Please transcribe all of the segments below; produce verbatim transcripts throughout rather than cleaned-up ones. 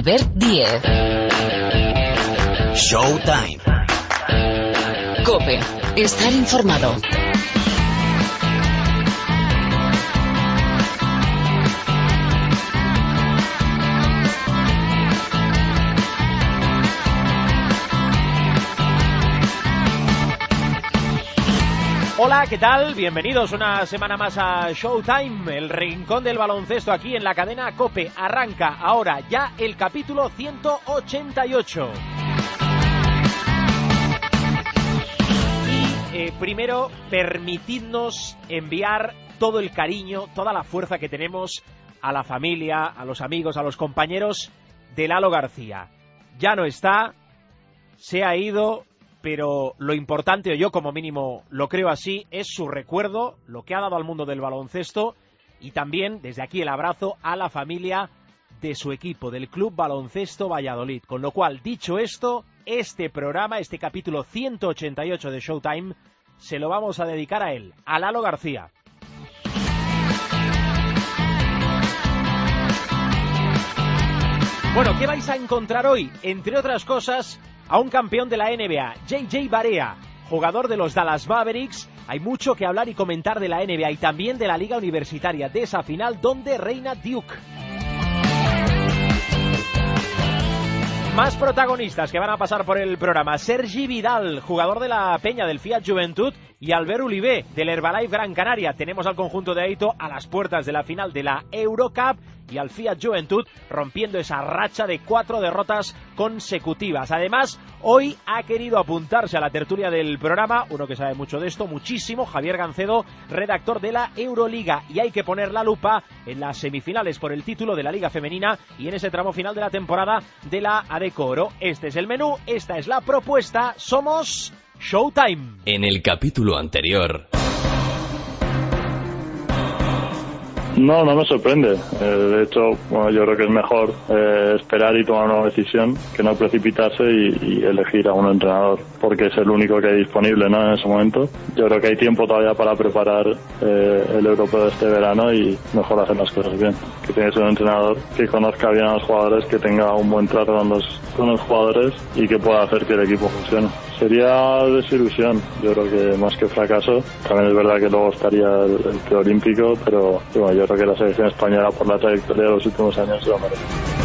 Albert Díez. Showtime. COPE. Estar informado. Hola, ¿qué tal? Bienvenidos una semana más a Showtime, el rincón del baloncesto aquí en la cadena COPE. Arranca ahora ya el capítulo ciento ochenta y ocho. Y eh, primero, permitidnos enviar todo el cariño, toda la fuerza que tenemos a la familia, a los amigos, a los compañeros de Lalo García. Ya no está, se ha ido, pero lo importante, o yo como mínimo lo creo así, es su recuerdo, lo que ha dado al mundo del baloncesto, y también desde aquí el abrazo a la familia de su equipo, del Club Baloncesto Valladolid. Con lo cual, dicho esto, este programa, este capítulo ciento ochenta y ocho de Showtime, se lo vamos a dedicar a él, a Lalo García. Bueno, ¿qué vais a encontrar hoy? Entre otras cosas, a un campeón de la N B A, J J Barea, jugador de los Dallas Mavericks. Hay mucho que hablar y comentar de la N B A y también de la Liga Universitaria, de esa final donde reina Duke. Más protagonistas que van a pasar por el programa: Sergi Vidal, jugador de la Peña del Fiat Juventud, y Albert Ulivé, del Herbalife Gran Canaria. Tenemos al conjunto de Aito a las puertas de la final de la Eurocup y al Fiat Juventud rompiendo esa racha de cuatro derrotas consecutivas. Además, hoy ha querido apuntarse a la tertulia del programa uno que sabe mucho de esto, muchísimo, Javier Gancedo, redactor de la Euroliga, y hay que poner la lupa en las semifinales por el título de la Liga Femenina y en ese tramo final de la temporada de la Adecco Oro. Este es el menú, esta es la propuesta, somos Showtime. En el capítulo anterior... No, no me sorprende. Eh, de hecho, bueno, yo creo que es mejor eh, esperar y tomar una decisión que no precipitarse y, y elegir a un entrenador, porque es el único que hay disponible, ¿no?, en ese momento. Yo creo que hay tiempo todavía para preparar eh, el europeo de este verano y mejor hacer las cosas bien. Que tiene que ser un entrenador que conozca bien a los jugadores, que tenga un buen trato con los, con los jugadores y que pueda hacer que el equipo funcione. Sería desilusión, yo creo que más que fracaso. También es verdad que luego estaría el, el preolímpico, pero bueno, yo creo que la selección española, por la trayectoria de los últimos años, se lo merece.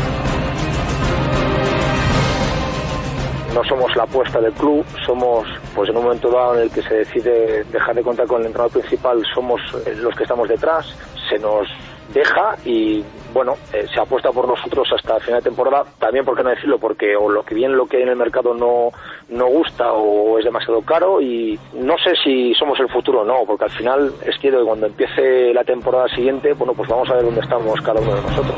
No somos la apuesta del club, somos, pues en un momento dado en el que se decide dejar de contar con el entrenador principal, somos los que estamos detrás, se nos deja y bueno, eh, se apuesta por nosotros hasta el final de temporada, también por qué no decirlo, porque o lo que bien lo que hay en el mercado no, no gusta o es demasiado caro, y no sé si somos el futuro o no, porque al final es que cuando empiece la temporada siguiente, bueno, pues vamos a ver dónde estamos cada uno de nosotros.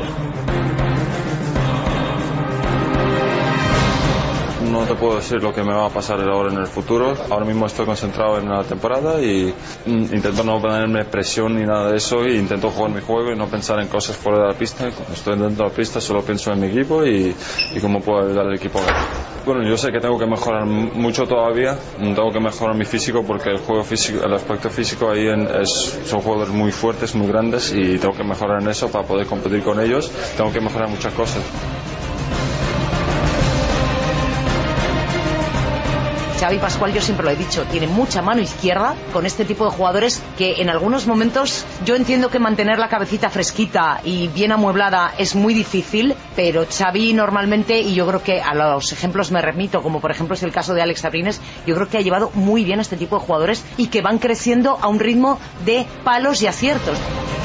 No te puedo decir lo que me va a pasar ahora en el futuro. Ahora mismo estoy concentrado en la temporada y intento no ponerme presión ni nada de eso, y intento jugar mi juego y no pensar en cosas fuera de la pista. Cuando estoy dentro de la pista solo pienso en mi equipo y, y cómo puedo ayudar al equipo a ganar. Bueno, yo sé que tengo que mejorar mucho todavía, tengo que mejorar mi físico, porque el juego físico, el aspecto físico ahí en, es, son jugadores muy fuertes, muy grandes, y tengo que mejorar en eso para poder competir con ellos. Tengo que mejorar muchas cosas. Xavi Pascual, yo siempre lo he dicho, tiene mucha mano izquierda con este tipo de jugadores que en algunos momentos yo entiendo que mantener la cabecita fresquita y bien amueblada es muy difícil, pero Xavi normalmente, y yo creo que a los ejemplos me remito, como por ejemplo es el caso de Alex Abrines, yo creo que ha llevado muy bien a este tipo de jugadores y que van creciendo a un ritmo de palos y aciertos.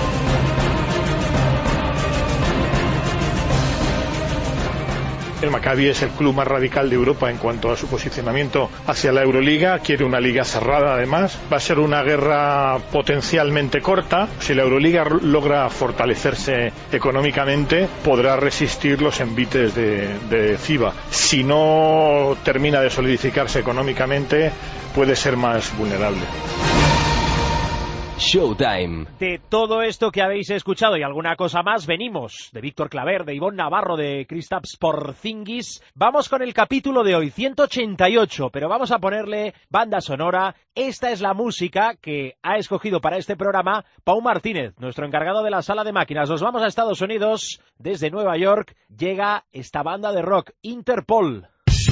El Maccabi es el club más radical de Europa en cuanto a su posicionamiento hacia la Euroliga. Quiere una liga cerrada, además. Va a ser una guerra potencialmente corta. Si la Euroliga logra fortalecerse económicamente, podrá resistir los envites de, de FIBA. Si no termina de solidificarse económicamente, puede ser más vulnerable. Showtime. De todo esto que habéis escuchado y alguna cosa más, venimos de Víctor Claver, de Ivonne Navarro, de Kristaps Porzingis. Vamos con el capítulo de hoy, ciento ochenta y ocho, pero vamos a ponerle banda sonora. Esta es la música que ha escogido para este programa Pau Martínez, nuestro encargado de la sala de máquinas. Nos vamos a Estados Unidos, desde Nueva York llega esta banda de rock, Interpol.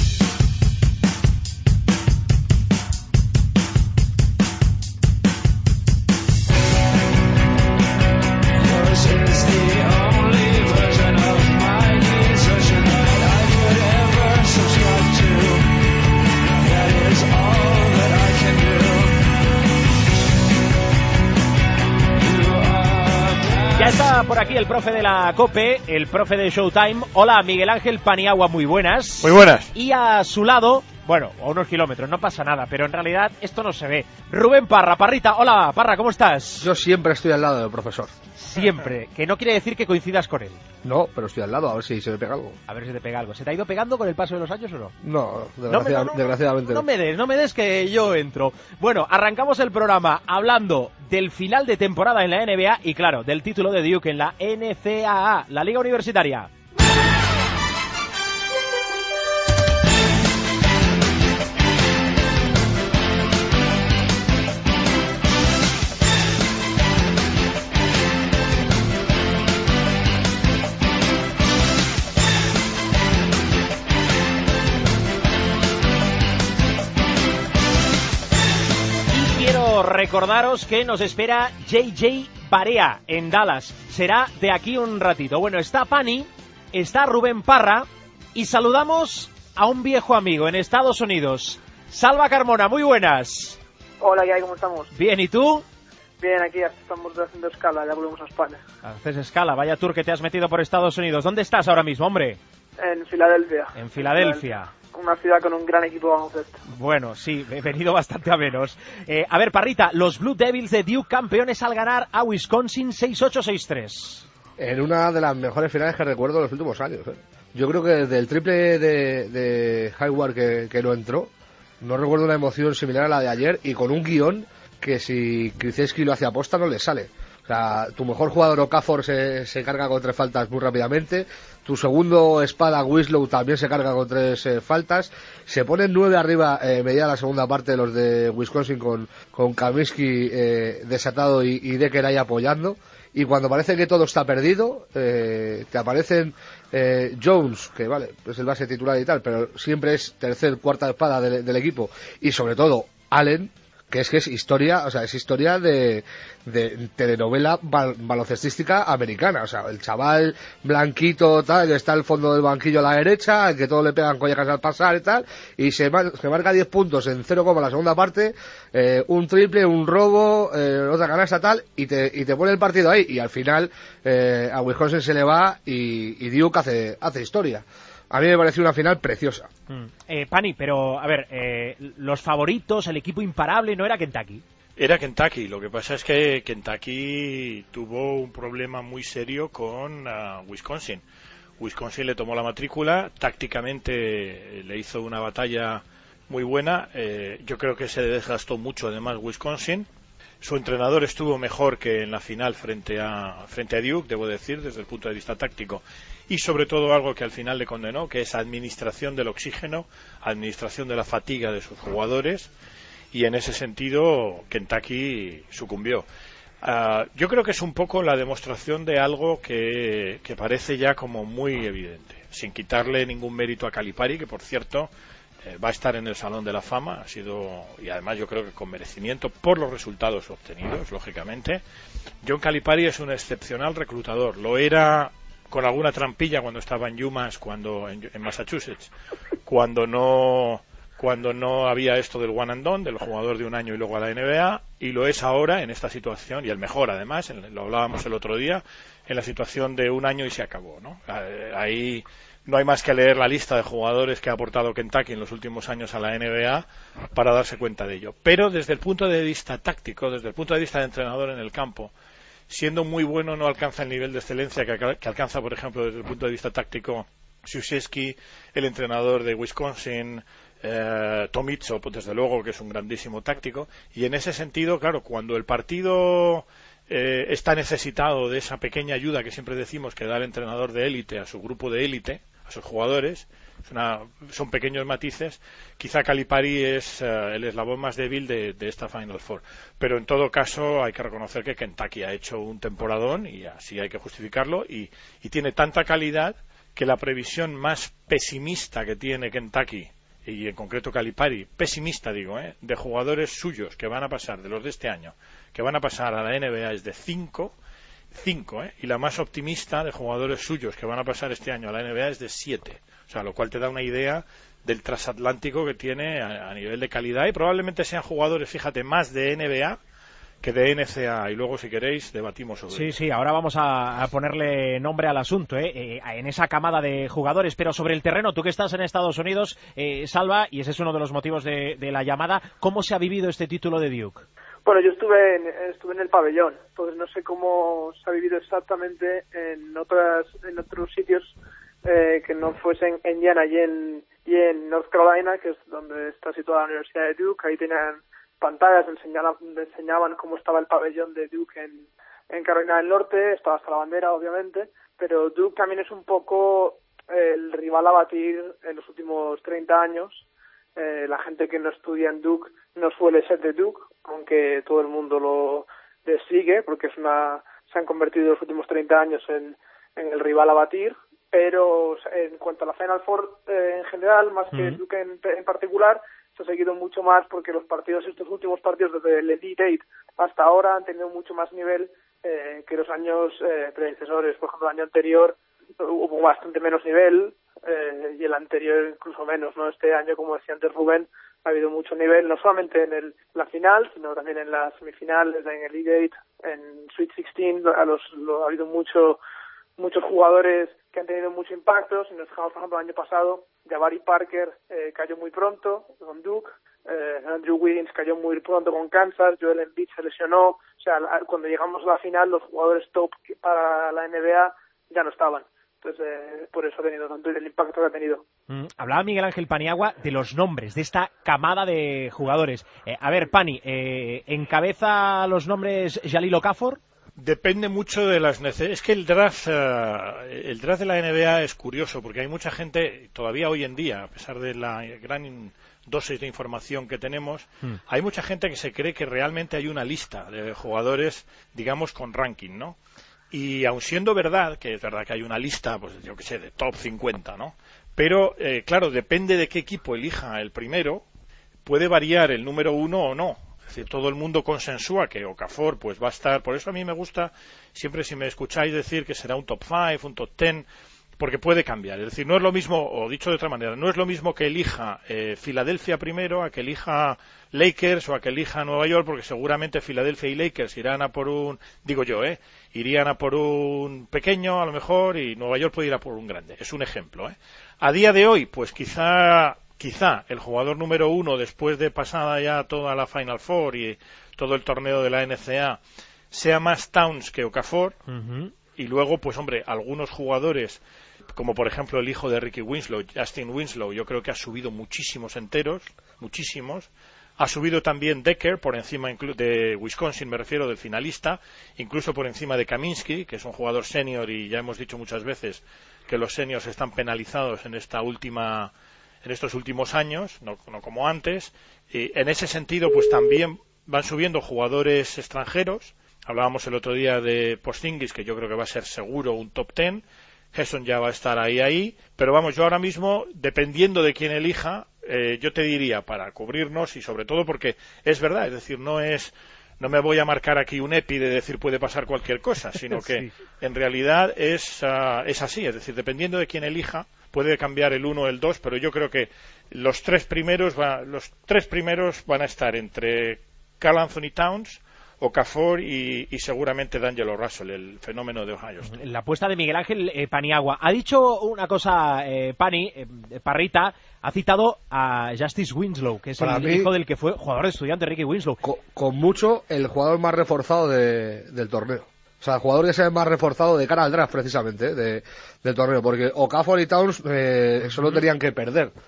Ya está por aquí el profe de la COPE, el profe de Showtime. Hola, Miguel Ángel Paniagua, muy buenas. Muy buenas. Y a su lado, bueno, a unos kilómetros, no pasa nada, pero en realidad esto no se ve. Rubén Parra, Parrita, hola, Parra, ¿cómo estás? Yo siempre estoy al lado del profesor. Siempre, que no quiere decir que coincidas con él. No, pero estoy al lado, a ver si se me pega algo. A ver si te pega algo. ¿Se te ha ido pegando con el paso de los años o no? No, desgracia- No me- no, no, desgraciadamente No me des, no me des que yo entro. Bueno, arrancamos el programa hablando del final de temporada en la N B A y claro, del título de Duke en la N C A A, la Liga Universitaria. Recordaros que nos espera J J Barea en Dallas. Será de aquí un ratito. Bueno, está Pani, está Rubén Parra y saludamos a un viejo amigo en Estados Unidos. Salva Carmona, muy buenas. Hola, ¿qué hay? ¿Cómo estamos? Bien, ¿y tú? Bien, aquí estamos haciendo escala, ya volvemos a España. Haces escala, vaya tour que te has metido por Estados Unidos. ¿Dónde estás ahora mismo, hombre? En Filadelfia. En Filadelfia. Una ciudad con un gran equipo de baloncesto. Bueno, sí, he venido bastante a menos. Eh, a ver, Parrita, los Blue Devils de Duke campeones al ganar a Wisconsin seis ocho seis tres. En una de las mejores finales que recuerdo en los últimos años. ¿eh? Yo creo que desde el triple de, de Hayward que, que no entró, no recuerdo una emoción similar a la de ayer y con un guión que si Krzyzewski lo hace aposta no le sale. O sea, tu mejor jugador Okafor se, se carga con tres faltas muy rápidamente. Tu segundo espada Winslow también se carga con tres eh, faltas. Se ponen nueve arriba eh, medida la segunda parte de los de Wisconsin con, con Kaminsky eh, desatado y, y Decker ahí apoyando. Y cuando parece que todo está perdido, eh, te aparecen eh, Jones, que vale, es el base titular y tal, pero siempre es tercer, cuarta espada del, del equipo. Y sobre todo Allen, que es que es historia, o sea, es historia de, de telenovela bal, baloncestística americana, o sea, el chaval blanquito, tal, que está al fondo del banquillo a la derecha, al que todos le pegan collejas al pasar y tal, y se, mar, se marca diez puntos en cero coma la segunda parte, eh, un triple, un robo, eh, otra canasta tal, y te, y te pone el partido ahí, y al final eh, a Wisconsin se le va y, y Duke hace, hace historia. A mí me pareció una final preciosa. Mm. Eh, Pani, pero a ver, eh, los favoritos, el equipo imparable, ¿no era Kentucky? Era Kentucky, lo que pasa es que Kentucky tuvo un problema muy serio con uh, Wisconsin. Wisconsin le tomó la matrícula, tácticamente le hizo una batalla muy buena, eh, yo creo que se desgastó mucho además Wisconsin. Su entrenador estuvo mejor que en la final frente a, frente a Duke, debo decir, desde el punto de vista táctico. Y sobre todo algo que al final le condenó, que es administración del oxígeno, administración de la fatiga de sus jugadores. Y en ese sentido, Kentucky sucumbió. Uh, yo creo que es un poco la demostración de algo que, que parece ya como muy evidente. Sin quitarle ningún mérito a Calipari, que por cierto eh, va a estar en el Salón de la Fama, ha sido, y además yo creo que con merecimiento por los resultados obtenidos, lógicamente. John Calipari es un excepcional reclutador, lo era con alguna trampilla cuando estaba en UMass, cuando en, en Massachusetts, cuando no cuando no había esto del one and done, del jugador de un año y luego a la N B A, y lo es ahora en esta situación, y el mejor además, en, lo hablábamos el otro día, en la situación de un año y se acabó, ¿no? Ahí no hay más que leer la lista de jugadores que ha aportado Kentucky en los últimos años a la N B A para darse cuenta de ello. Pero desde el punto de vista táctico, desde el punto de vista de entrenador en el campo, siendo muy bueno no alcanza el nivel de excelencia que, que alcanza, por ejemplo, desde el punto de vista táctico Krzyzewski, el entrenador de Wisconsin, Eh, Tom Izzo, pues desde luego que es un grandísimo táctico, y en ese sentido, claro, cuando el partido eh, está necesitado de esa pequeña ayuda que siempre decimos que da el entrenador de élite a su grupo de élite, a sus jugadores, es una, son pequeños matices, quizá Calipari es uh, el eslabón más débil de, de esta Final Four, pero en todo caso hay que reconocer que Kentucky ha hecho un temporadón y así hay que justificarlo, y, y tiene tanta calidad que la previsión más pesimista que tiene Kentucky, y en concreto Calipari, pesimista digo, ¿eh? de jugadores suyos que van a pasar, de los de este año, que van a pasar a la N B A es de cinco, cinco, ¿eh? y la más optimista de jugadores suyos que van a pasar este año a la N B A es de siete, o sea, lo cual te da una idea del transatlántico que tiene a, a nivel de calidad, y probablemente sean jugadores, fíjate, más de N B A que de N C A A, y luego si queréis debatimos sobre Sí, eso. sí, ahora vamos a, a ponerle nombre al asunto, ¿eh? Eh, en esa camada de jugadores, pero sobre el terreno, tú que estás en Estados Unidos, eh, Salva, y ese es uno de los motivos de, de la llamada, ¿cómo se ha vivido este título de Duke? Bueno, yo estuve en, estuve en el pabellón, entonces no sé cómo se ha vivido exactamente en otras en otros sitios eh, que no fuesen en Indiana y en, y en North Carolina, que es donde está situada la Universidad de Duke. Ahí tenían pantallas, enseñaban, enseñaban cómo estaba el pabellón de Duke en, en Carolina del Norte, estaba hasta la bandera, obviamente, pero Duke también es un poco el rival a batir en los últimos treinta años. Eh, la gente que no estudia en Duke no suele ser de Duke, aunque todo el mundo lo les sigue, porque es una se han convertido en los últimos treinta años en, en el rival a batir, pero en cuanto a la Final Four eh, en general, más que mm. Duke en, en particular, se ha seguido mucho más porque los partidos, estos últimos partidos desde el Elite Eight hasta ahora han tenido mucho más nivel eh, que los años eh, predecesores. Por ejemplo, el año anterior hubo bastante menos nivel eh, y el anterior incluso menos, ¿no? Este año, como decía antes Rubén, ha habido mucho nivel, no solamente en el, la final, sino también en las semifinales, en el Elite Eight, en Sweet sixteen, a los, lo, ha habido mucho muchos jugadores que han tenido mucho impacto. Si nos fijamos, por ejemplo, el año pasado, Jabari Parker eh, cayó muy pronto con Duke, eh, Andrew Wiggins cayó muy pronto con Kansas, Joel Embiid se lesionó. O sea, la, cuando llegamos a la final, los jugadores top para la N B A ya no estaban. Entonces, eh, por eso ha tenido tanto el impacto que ha tenido. Mm, hablaba Miguel Ángel Paniagua de los nombres, de esta camada de jugadores. Eh, a ver, Pani, eh, ¿encabeza los nombres Jahlil Okafor? Depende mucho de las necesidades. Es que el draft, uh, el draft de la N B A es curioso porque hay mucha gente, todavía hoy en día, a pesar de la gran dosis de información que tenemos, mm. hay mucha gente que se cree que realmente hay una lista de jugadores, digamos, con ranking, ¿no? Y aun siendo verdad, que es verdad que hay una lista, pues yo qué sé, de top cincuenta, ¿no? Pero, eh, claro, depende de qué equipo elija el primero, puede variar el número uno o no. Es decir, todo el mundo consensúa que Okafor pues va a estar, por eso a mí me gusta siempre, si me escucháis decir que será un top cinco, un top diez, porque puede cambiar. Es decir, no es lo mismo, o dicho de otra manera, no es lo mismo que elija eh, Filadelfia primero a que elija Lakers o a que elija Nueva York, porque seguramente Filadelfia y Lakers irán a por un, digo yo, eh, irían a por un pequeño a lo mejor, y Nueva York puede ir a por un grande. Es un ejemplo, eh. A día de hoy, pues quizá Quizá el jugador número uno, después de pasada ya toda la Final Four y todo el torneo de la N C A A, sea más Towns que Okafor. Uh-huh. Y luego, pues hombre, algunos jugadores, como por ejemplo el hijo de Ricky Winslow, Justin Winslow, yo creo que ha subido muchísimos enteros, muchísimos. Ha subido también Decker, por encima de Wisconsin, me refiero, del finalista, incluso por encima de Kaminsky, que es un jugador senior, y ya hemos dicho muchas veces que los seniors están penalizados en esta última... en estos últimos años, no, no como antes. Y en ese sentido, pues también van subiendo jugadores extranjeros. Hablábamos el otro día de Porzingis, que yo creo que va a ser seguro un top diez. Gerson ya va a estar ahí, ahí. Pero vamos, yo ahora mismo, dependiendo de quién elija, eh, yo te diría, para cubrirnos, y sobre todo porque es verdad, es decir, no es... no me voy a marcar aquí un epi de decir puede pasar cualquier cosa, sino que sí. En realidad es, uh, es así, es decir, dependiendo de quién elija, puede cambiar el uno o el dos, pero yo creo que los tres primeros va, los tres primeros van a estar entre Karl Anthony Towns, Okafor y, y seguramente D'Angelo Russell, el fenómeno de Ohio State. La apuesta de Miguel Ángel eh, Paniagua. Ha dicho una cosa, eh, Pani, eh, Parrita, ha citado a Justice Winslow, que es Para el mí, hijo del que fue jugador de estudiante Ricky Winslow. Con, con mucho el jugador más reforzado de, del torneo. O sea, el jugador que se ve más reforzado de cara al draft, precisamente, de, del torneo. Porque Okafor y Towns eh, solo tenían que perder.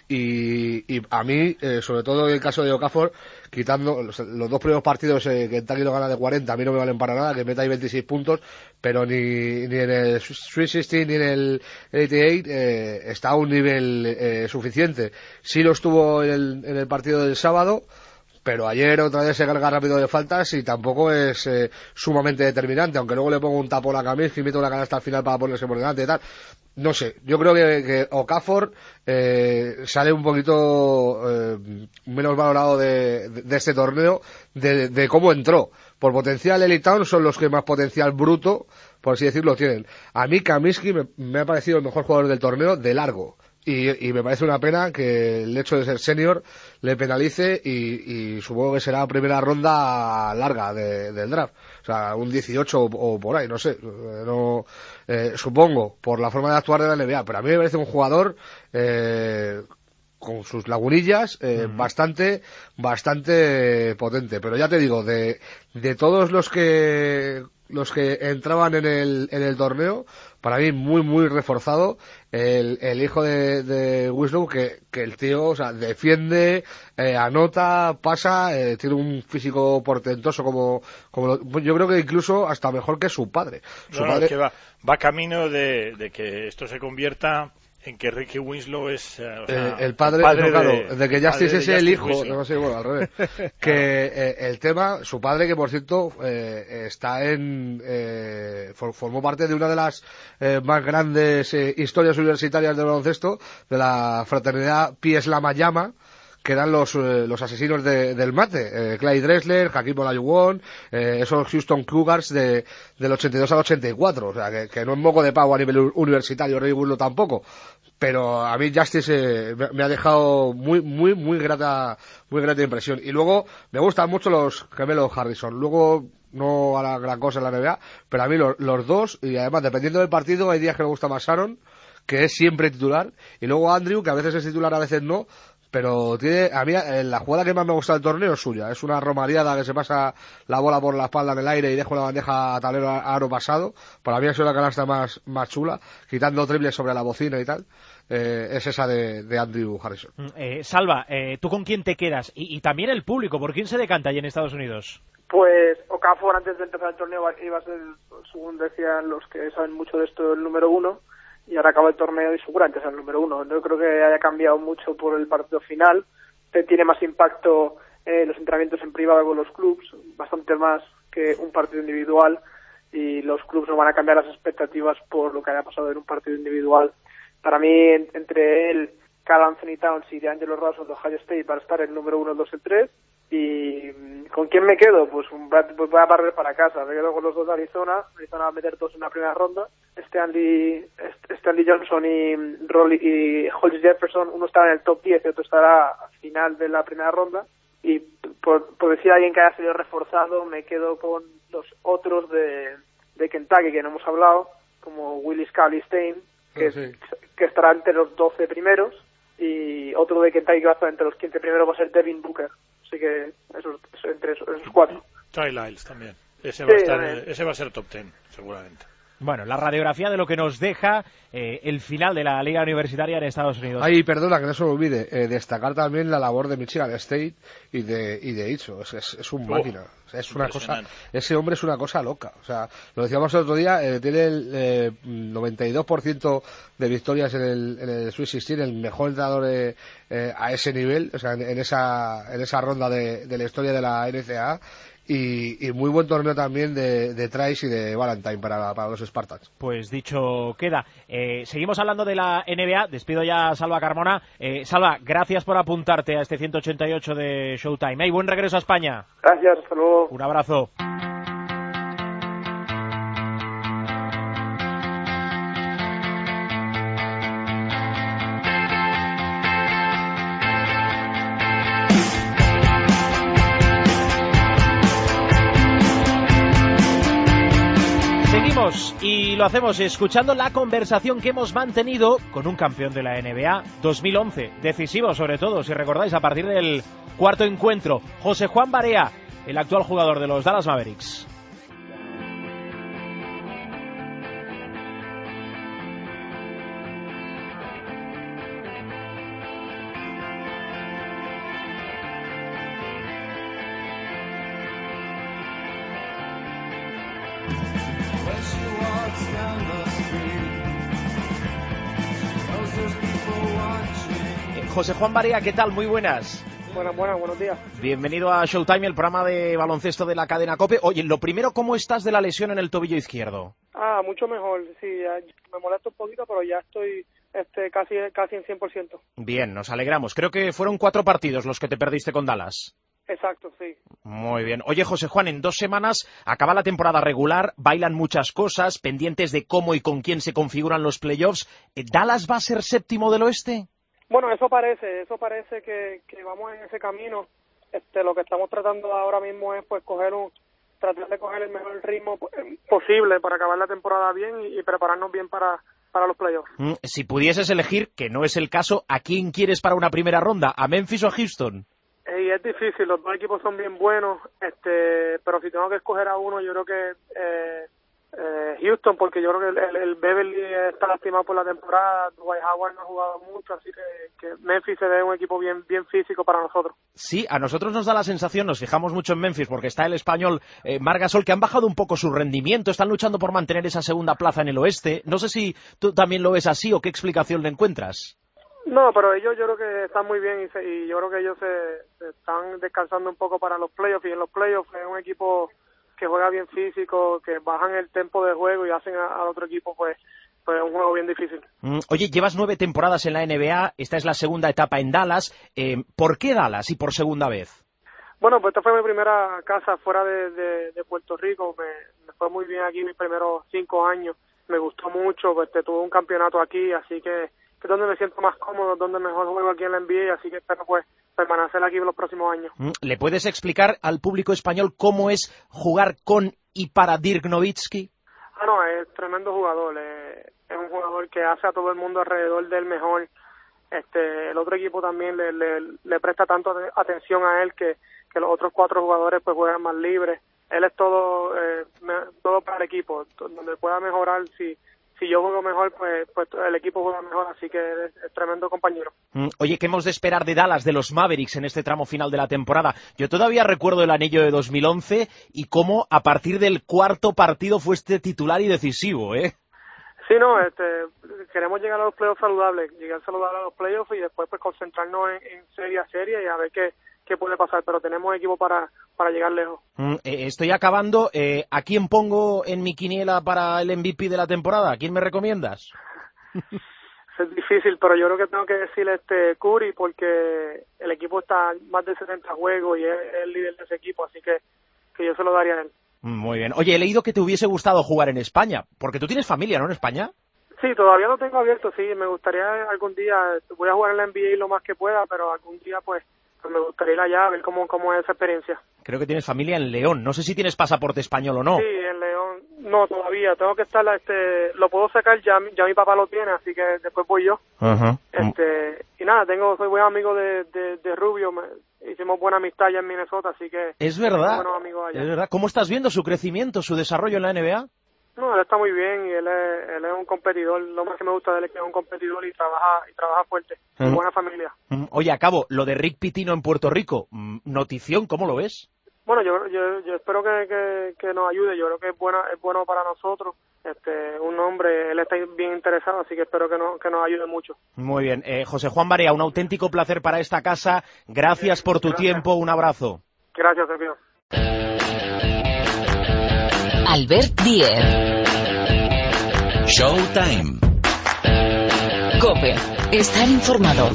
Y, y a mí, eh, sobre todo en el caso de Okafor, quitando los, los dos primeros partidos, eh, que Kentucky lo gana de cuarenta, a mí no me valen para nada, que meta ahí veintiséis puntos, pero ni, ni en el Sweet sixteen ni en el ochenta y ocho eh, está a un nivel eh, suficiente. Sí lo estuvo en el, en el partido del sábado, pero ayer otra vez se carga rápido de faltas y tampoco es eh, sumamente determinante, aunque luego le pongo un tapón a Kaminsky y mete una canasta al final para ponerse por delante y tal. No sé, yo creo que, que Okafor eh, sale un poquito eh, menos valorado de, de, de este torneo, de, de cómo entró. Por potencial, Elite Town son los que más potencial bruto, por así decirlo, tienen. A mí Kaminsky me, me ha parecido el mejor jugador del torneo de largo. Y, y me parece una pena que el hecho de ser senior le penalice y, y supongo que será primera ronda larga de, del draft. O sea, un dieciocho o, o por ahí, no sé. No, eh, supongo, por la forma de actuar de la N B A. Pero a mí me parece un jugador eh, con sus lagunillas eh, uh-huh. bastante, bastante potente. Pero ya te digo, de, de todos los que... los que entraban en el, en el torneo, para mí muy muy reforzado el, el hijo de, de Winslow, que, que el tío, o sea, defiende, eh, anota, pasa, eh, tiene un físico portentoso como, como lo, yo creo que incluso hasta mejor que su padre. Su no, padre... no, es que va, va camino de, de que esto se convierta en que Ricky Winslow es uh, o sea, eh, el padre, el padre no, claro, de, de que Justice es el hijo, Winslow. no sé, bueno, al revés. Que eh, el tema, su padre, que por cierto eh, está en eh, for, formó parte de una de las eh, más grandes eh, historias universitarias del baloncesto, de la fraternidad Pi Slama Llama, que eran los, eh, los asesinos de, del mate, eh, Clyde Drexler, Hakeem Olajuwon, eh, esos Houston Cougars de, del ochenta y dos al ochenta y cuatro, o sea, que, que no es moco de pavo a nivel universitario, Ray Winslow tampoco, pero a mí Justice eh, me, me ha dejado muy, muy, muy grata, muy grata impresión. Y luego, me gustan mucho los gemelos Harrison, luego no a la gran cosa en la N B A, pero a mí los, los dos, y además dependiendo del partido, hay días que me gusta más Sharon, que es siempre titular, y luego Andrew, que a veces es titular, a veces no, pero tiene, a mí la jugada que más me gusta del torneo es suya, es una romariada que se pasa la bola por la espalda en el aire y deja una bandeja a tablero aro pasado. Para mí es la canasta más, más chula, quitando triples sobre la bocina y tal. Eh, es esa de, de Andrew Harrison. Eh, Salva, eh, ¿tú con quién te quedas? Y, y también el público, ¿por quién se decanta allí en Estados Unidos? Pues Okafor, antes de empezar el torneo, iba a ser, según decían los que saben mucho de esto, el número uno. Y ahora acaba el torneo y seguramente es el número uno. No creo que haya cambiado mucho por el partido final. Tiene más impacto eh, los entrenamientos en privado con los clubs, bastante más que un partido individual, y los clubs no van a cambiar las expectativas por lo que haya pasado en un partido individual. Para mí, en, entre él, Karl Anthony Towns y DeAngelo Russell de Ohio State para estar el número uno, el dos, el tres. ¿Y con quién me quedo? Pues, pues voy a barrer para casa. Me quedo con los dos de Arizona. Arizona va a meter dos en la primera ronda. Stanley, Stanley Johnson y, Rolly, y Hollis Jefferson, uno estará en el top diez y otro estará al final de la primera ronda. Y por, por decir a alguien que haya sido reforzado, me quedo con los otros de, de Kentucky que no hemos hablado, como Willis Cauley-Stein, que, sí. que estará entre los doce primeros, y otro de Kentucky que va a estar entre los quince primeros va a ser Devin Booker. Así que esos, entre esos, esos cuatro. Ty Lyles también. Ese va, sí, a estar, ese va a ser top ten, seguramente. Bueno, la radiografía de lo que nos deja eh, el final de la Liga Universitaria en Estados Unidos. Ay, perdona, que no se me olvide, eh, destacar también la labor de Michigan State y de y de Itzo. Es, es, es un máquina. O sea, es una cosa, ese hombre es una cosa loca. O sea, lo decíamos el otro día, eh, tiene el eh, noventa y dos por ciento de victorias en el, en el Sweet sixteen, el mejor entrenador eh, eh, a ese nivel, o sea, en, en esa en esa ronda de, de la historia de la N C A A. Y, y muy buen torneo también de, de Trice y de Valentine para, para los Spartans. Pues dicho queda. Eh, seguimos hablando de la N B A. Despido ya a Salva Carmona. Eh, Salva, gracias por apuntarte a este ciento ochenta y ocho de Showtime. ¡Hey, buen regreso a España! Gracias, hasta luego. Un abrazo. Y lo hacemos escuchando la conversación que hemos mantenido con un campeón de la N B A dos mil once, decisivo sobre todo, si recordáis, a partir del cuarto encuentro, José Juan Barea, el actual jugador de los Dallas Mavericks. José Juan Barea, ¿qué tal? Muy buenas. Buenas, buenas, buenos días. Bienvenido a Showtime, el programa de baloncesto de la cadena COPE. Oye, lo primero, ¿cómo estás de la lesión en el tobillo izquierdo? Ah, mucho mejor, sí, me molesta un poquito, pero ya estoy este, casi, casi en cien por ciento. Bien, nos alegramos. Creo que fueron cuatro partidos los que te perdiste con Dallas. Exacto, sí. Muy bien. Oye, José Juan, en dos semanas acaba la temporada regular, bailan muchas cosas, pendientes de cómo y con quién se configuran los playoffs. ¿Dallas va a ser séptimo del oeste? Bueno, eso parece, eso parece que, que vamos en ese camino. Este, lo que estamos tratando ahora mismo es pues coger un, tratar de coger el mejor ritmo posible para acabar la temporada bien y, y prepararnos bien para, para los playoffs. Mm, si pudieses elegir, que no es el caso, ¿a quién quieres para una primera ronda? ¿A Memphis o a Houston? Y es difícil, los dos equipos son bien buenos, este, pero si tengo que escoger a uno, yo creo que eh, eh, Houston, porque yo creo que el, el, el Beverly está lastimado por la temporada, Dwight Howard no ha jugado mucho, así que, que Memphis se ve un equipo bien, bien físico para nosotros. Sí, a nosotros nos da la sensación, nos fijamos mucho en Memphis, porque está el español eh, Marc Gasol, que han bajado un poco su rendimiento, están luchando por mantener esa segunda plaza en el oeste. No sé si tú también lo ves así o qué explicación le encuentras. No, pero ellos yo creo que están muy bien y, se, y yo creo que ellos se, se están descansando un poco para los playoffs, y en los playoffs es un equipo que juega bien físico, que bajan el tempo de juego y hacen al otro equipo pues, pues un juego bien difícil. Mm, oye, llevas nueve temporadas en la N B A, esta es la segunda etapa en Dallas. Eh, ¿Por qué Dallas y por segunda vez? Bueno, pues esta fue mi primera casa fuera de, de, de Puerto Rico, me, me fue muy bien aquí mis primeros cinco años, me gustó mucho, pues te tuve un campeonato aquí, así que que es donde me siento más cómodo, donde mejor juego aquí en la N B A, así que espero pues permanecer aquí en los próximos años. ¿Le puedes explicar al público español cómo es jugar con y para Dirk Nowitzki? Ah, no, es tremendo jugador, es, es un jugador que hace a todo el mundo alrededor del mejor. Este, el otro equipo también le, le, le presta tanto atención a él que, que los otros cuatro jugadores pues juegan más libres. Él es todo, eh, me, todo para el equipo, donde pueda mejorar. Si Si yo juego mejor, pues, pues el equipo juega mejor, así que es, es tremendo compañero. Mm, oye, ¿qué hemos de esperar de Dallas, de los Mavericks en este tramo final de la temporada? Yo todavía recuerdo el anillo de dos mil once y cómo a partir del cuarto partido fuiste titular y decisivo, ¿eh? Sí, no, este, queremos llegar a los playoffs saludables, llegar saludable a los playoffs y después pues concentrarnos en, en serie a serie y a ver qué, qué puede pasar, pero tenemos equipo para, para llegar lejos. Mm, eh, estoy acabando. Eh, ¿A quién pongo en mi quiniela para el M V P de la temporada? ¿A quién me recomiendas? Es difícil, pero yo creo que tengo que decirle este Curry porque el equipo está más de setenta juegos y es el líder de ese equipo, así que, que yo se lo daría a él. Muy bien. Oye, he leído que te hubiese gustado jugar en España, porque tú tienes familia, ¿no?, en España. Sí, todavía lo tengo abierto, sí, me gustaría algún día, voy a jugar en la N B A lo más que pueda, pero algún día pues, pues me gustaría ir allá a ver cómo, cómo es esa experiencia. Creo que tienes familia en León, no sé si tienes pasaporte español o no. Sí, en León, no, todavía, tengo que estar, este, lo puedo sacar, ya, ya mi papá lo tiene, así que después voy yo. Ajá. Este, y nada, tengo, soy buen amigo de, de, de Rubio, me, hicimos buena amistad allá en Minnesota, así que... Es verdad, buenos amigos allá. es verdad. ¿Cómo estás viendo su crecimiento, su desarrollo en la N B A? No, él está muy bien y él es, él es un competidor. Lo más que me gusta de él es que es un competidor y trabaja y trabaja fuerte. Uh-huh. Buena familia. Uh-huh. Oye, acabo, lo de Rick Pitino en Puerto Rico, notición, ¿cómo lo ves? Bueno, yo yo, yo espero que, que, que nos ayude. Yo creo que es buena, es bueno para nosotros. Este, un hombre, él está bien interesado, así que espero que, no, que nos ayude mucho. Muy bien. Eh, José Juan Barea, un auténtico placer para esta casa. Gracias por tu Gracias. tiempo. Un abrazo. Gracias, Sergio. Albert Diez. Showtime. COPE. Estar informado.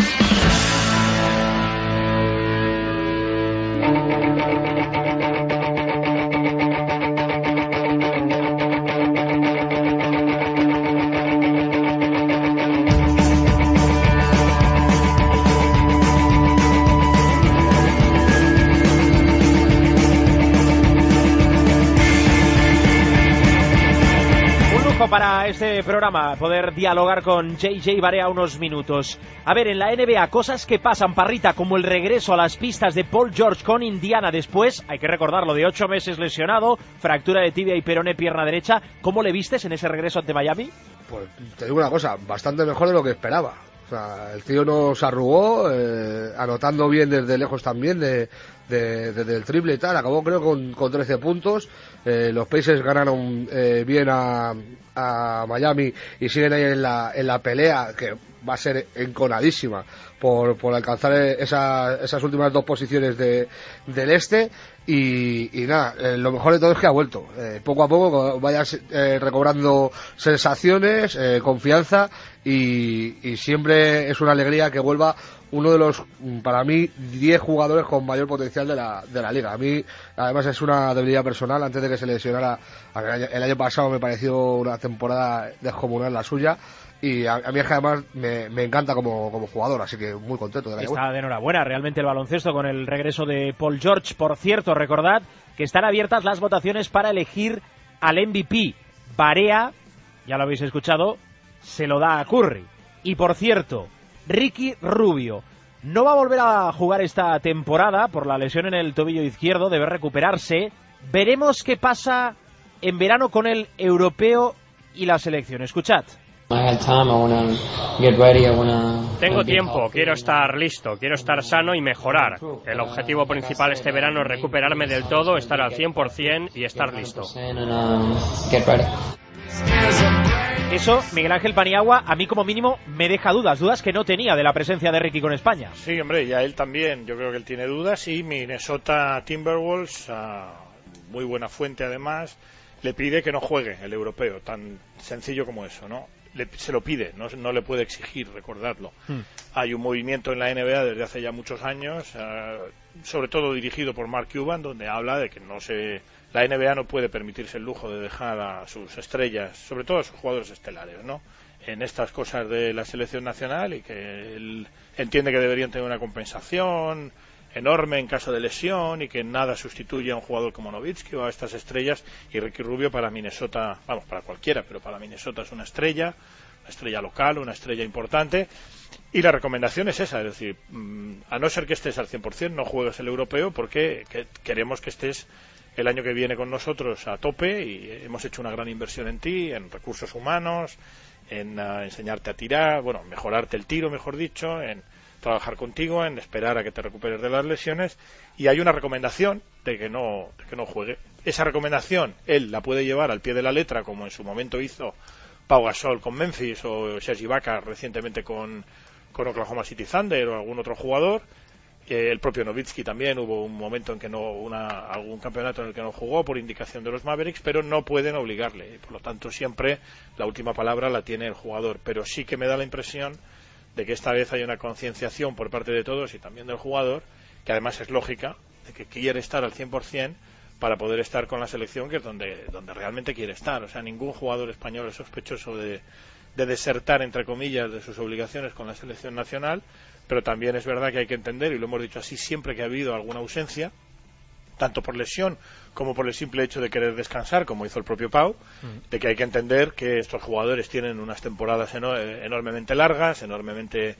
Para este programa, poder dialogar con J J Barea unos minutos. A ver, en la N B A, cosas que pasan, Parrita, como el regreso a las pistas de Paul George con Indiana después, hay que recordarlo, de ocho meses lesionado, fractura de tibia y peroné, pierna derecha. ¿Cómo le vistes en ese regreso ante Miami? Pues te digo una cosa, bastante mejor de lo que esperaba. O sea, el tío no se arrugó, eh, anotando bien desde lejos también, de, de, de, del triple y tal, acabó creo con, con trece puntos. Eh, los Pacers ganaron eh, bien a, a Miami y siguen ahí en la, en la pelea, que va a ser enconadísima por, por alcanzar esa, esas últimas dos posiciones de, del este. Y, y nada, eh, lo mejor de todo es que ha vuelto. Eh, poco a poco vayas eh, recobrando sensaciones, eh, confianza, y, y siempre es una alegría que vuelva uno de los, para mí, diez jugadores con mayor potencial de la, de la liga. A mí, además, es una debilidad personal. Antes de que se lesionara, el año, el año pasado me pareció una temporada descomunal la suya. Y a, a mí es que además me, me encanta como, como jugador, así que muy contento de la Está de enhorabuena realmente el baloncesto con el regreso de Paul George. Por cierto, recordad que están abiertas las votaciones para elegir al M V P. Barea, ya lo habéis escuchado, se lo da a Curry. Y por cierto, Ricky Rubio no va a volver a jugar esta temporada por la lesión en el tobillo izquierdo, debe recuperarse. Veremos qué pasa en verano con el europeo y la selección. Escuchad. Tengo tiempo, quiero estar listo, quiero estar sano y mejorar. El objetivo principal este verano es recuperarme del todo, estar al cien por cien y estar listo. Eso, Miguel Ángel Paniagua, a mí como mínimo me deja dudas, dudas que no tenía de la presencia de Ricky con España. Sí, hombre, y a él también, yo creo que él tiene dudas, y Minnesota Timberwolves, uh, muy buena fuente además, le pide que no juegue el europeo, tan sencillo como eso, ¿no? Le, se lo pide, no, no le puede exigir, recordadlo. Hmm. Hay un movimiento en la N B A desde hace ya muchos años, uh, sobre todo dirigido por Mark Cuban, donde habla de que no se, la N B A no puede permitirse el lujo de dejar a sus estrellas, sobre todo a sus jugadores estelares, ¿no?, en estas cosas de la selección nacional, y que él entiende que deberían tener una compensación enorme en caso de lesión, y que nada sustituye a un jugador como Nowitzki o a estas estrellas. Y Ricky Rubio para Minnesota, vamos, para cualquiera, pero para Minnesota es una estrella, una estrella local, una estrella importante, y la recomendación es esa, es decir, a no ser que estés al cien por cien, no juegues el europeo, porque que, queremos que estés el año que viene con nosotros a tope, y hemos hecho una gran inversión en ti, en recursos humanos, en uh, enseñarte a tirar, bueno, mejorarte el tiro, mejor dicho, en trabajar contigo, en esperar a que te recuperes de las lesiones, y hay una recomendación de que no de que no juegue. Esa recomendación él la puede llevar al pie de la letra, como en su momento hizo Pau Gasol con Memphis, o Serge Ibaka recientemente con, con Oklahoma City Thunder, o algún otro jugador. Eh, el propio Nowitzki también hubo un momento en que no, una, algún campeonato en el que no jugó por indicación de los Mavericks, pero no pueden obligarle, por lo tanto siempre la última palabra la tiene el jugador. Pero sí que me da la impresión de que esta vez hay una concienciación por parte de todos y también del jugador, que además es lógica, de que quiere estar al cien por cien para poder estar con la selección, que es donde, donde realmente quiere estar. O sea, ningún jugador español es sospechoso de, de desertar, entre comillas, de sus obligaciones con la selección nacional, pero también es verdad que hay que entender, y lo hemos dicho así siempre que ha habido alguna ausencia, tanto por lesión como por el simple hecho de querer descansar, como hizo el propio Pau, uh-huh. de que hay que entender que estos jugadores tienen unas temporadas eno- enormemente largas, enormemente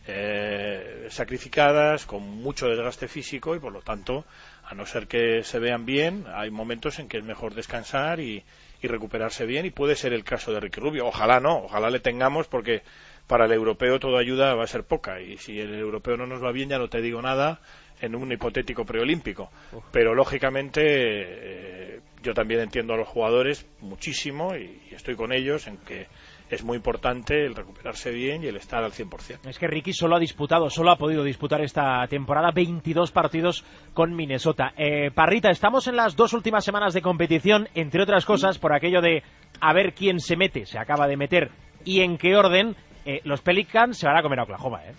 eh, sacrificadas, con mucho desgaste físico, y por lo tanto, a no ser que se vean bien, hay momentos en que es mejor descansar y, y recuperarse bien, y puede ser el caso de Ricky Rubio. Ojalá no, ojalá le tengamos, porque para el europeo toda ayuda va a ser poca, y si el europeo no nos va bien, ya no te digo nada en un hipotético preolímpico. Uf. Pero lógicamente eh, yo también entiendo a los jugadores muchísimo, y, y estoy con ellos en que es muy importante el recuperarse bien y el estar al cien por cien. Es que Ricky solo ha disputado, solo ha podido disputar esta temporada veintidós partidos con Minnesota. Eh, Parrita, estamos en las dos últimas semanas de competición, entre otras cosas por aquello de a ver quién se mete, se acaba de meter, y en qué orden. Eh, los Pelicans se van a comer a Oklahoma, ¿eh?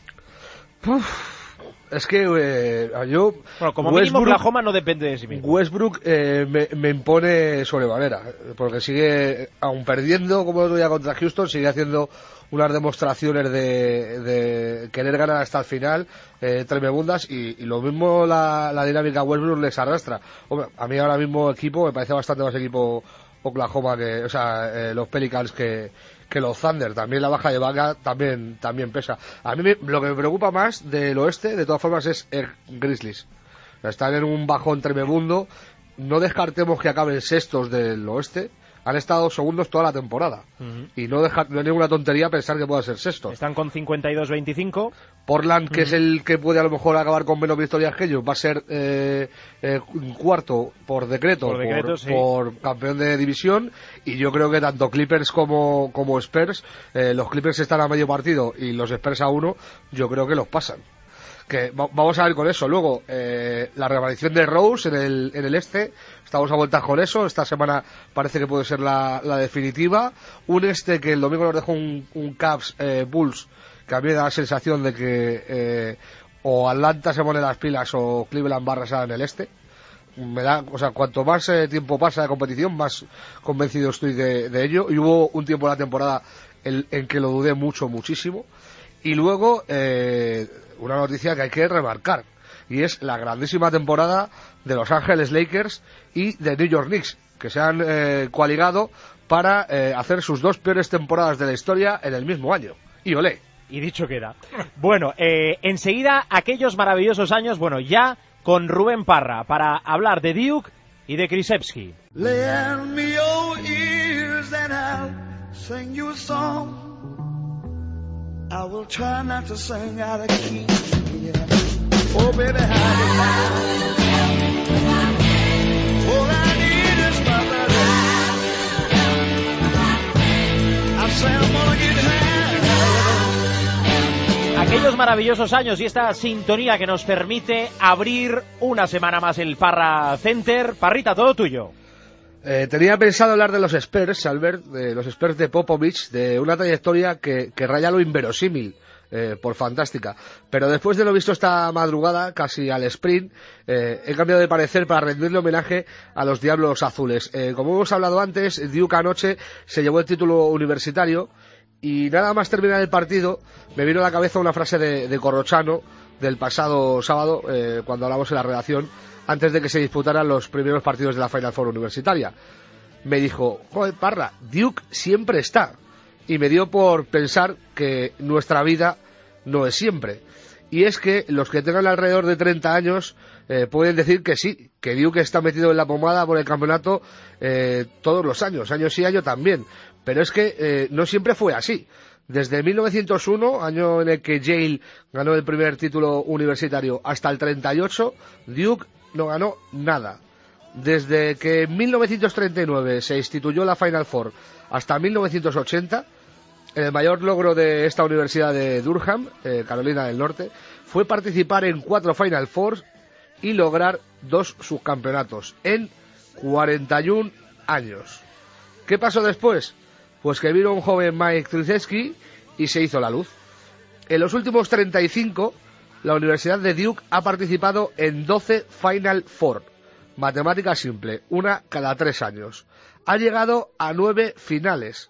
Uf. Es que eh, yo... Bueno, como mínimo Oklahoma no depende de sí mismo. Westbrook eh, me, me impone sobremanera, porque sigue, aun perdiendo como el otro día contra Houston, sigue haciendo unas demostraciones de, de querer ganar hasta el final, eh, tremendas, y, y lo mismo la, la dinámica Westbrook les arrastra. Hombre, a mí ahora mismo equipo, me parece bastante más equipo Oklahoma que, o sea, eh, los Pelicans que... que los Thunder. También la baja de Vaca también también pesa. A mí me, lo que me preocupa más del oeste, de todas formas, es el Grizzlies. Están en un bajón tremebundo. No descartemos que acaben sextos del oeste, han estado segundos toda la temporada. Uh-huh. Y no, deja, no es ninguna tontería pensar que pueda ser sexto. Están con cincuenta y dos veinticinco. Portland, que uh-huh. es el que puede a lo mejor acabar con menos victorias que ellos, va a ser eh, eh, cuarto por decreto, por, decreto, por, sí. por campeón de división. Y yo creo que tanto Clippers como, como Spurs, eh, los Clippers están a medio partido y los Spurs a uno, yo creo que los pasan. Que va, vamos a ver con eso. Luego, eh, la reaparición de Rose en el, en el este, estamos a vueltas con eso. Esta semana parece que puede ser la, la definitiva. Un este que el domingo nos dejó un, un Cavs eh, Bulls, que a mí me da la sensación de que eh, o Atlanta se pone las pilas o Cleveland va a arrasar en el este. Me da, o sea, cuanto más eh, tiempo pasa de competición, más convencido estoy de, de ello. Y hubo un tiempo en la temporada en, en que lo dudé mucho, muchísimo. Y luego, eh, una noticia que hay que remarcar, y es la grandísima temporada de Los Ángeles Lakers y de New York Knicks, que se han eh, coaligado para eh, hacer sus dos peores temporadas de la historia en el mismo año. Y olé. Y dicho queda. Bueno, eh, enseguida aquellos maravillosos años, bueno, ya con Rubén Parra, para hablar de Duke y de Krzyzewski. Lend me your ears and I'll sing you a song. I will try not to sing out of key. Yeah. Oh, baby, how do all I need is my baby. I say I'm gonna get high. Aquellos maravillosos años y esta sintonía que nos permite abrir una semana más el Parra Center. Parrita, todo tuyo. Eh, tenía pensado hablar de los Spurs, Albert, de los Spurs de Popovich, de una trayectoria que, que raya lo inverosímil, eh, por fantástica. Pero después de lo visto esta madrugada, casi al sprint, eh, he cambiado de parecer para rendirle homenaje a los Diablos Azules. Eh, como hemos hablado antes, Duke anoche se llevó el título universitario y nada más terminar el partido me vino a la cabeza una frase de, de Corrochano del pasado sábado, eh, cuando hablamos en la redacción, antes de que se disputaran los primeros partidos de la Final Four universitaria. Me dijo, joder, Parra, Duke siempre está. Y me dio por pensar que nuestra vida no es siempre. Y es que los que tengan alrededor de treinta años eh, pueden decir que sí, que Duke está metido en la pomada por el campeonato eh, todos los años, año sí, año también. Pero es que eh, no siempre fue así. Desde mil novecientos uno, año en el que Yale ganó el primer título universitario, hasta el treinta y ocho, Duke no ganó nada. Desde que en mil novecientos treinta y nueve se instituyó la Final Four hasta mil novecientos ochenta, el mayor logro de esta universidad de Durham, eh, Carolina del Norte, fue participar en cuatro Final Four y lograr dos subcampeonatos en cuarenta y un años. ¿Qué pasó después? Pues que vino un joven Mike Krzyzewski y se hizo la luz. En los últimos treinta y cinco, la Universidad de Duke ha participado en doce Final Four. Matemática simple, una cada tres años. Ha llegado a nueve finales,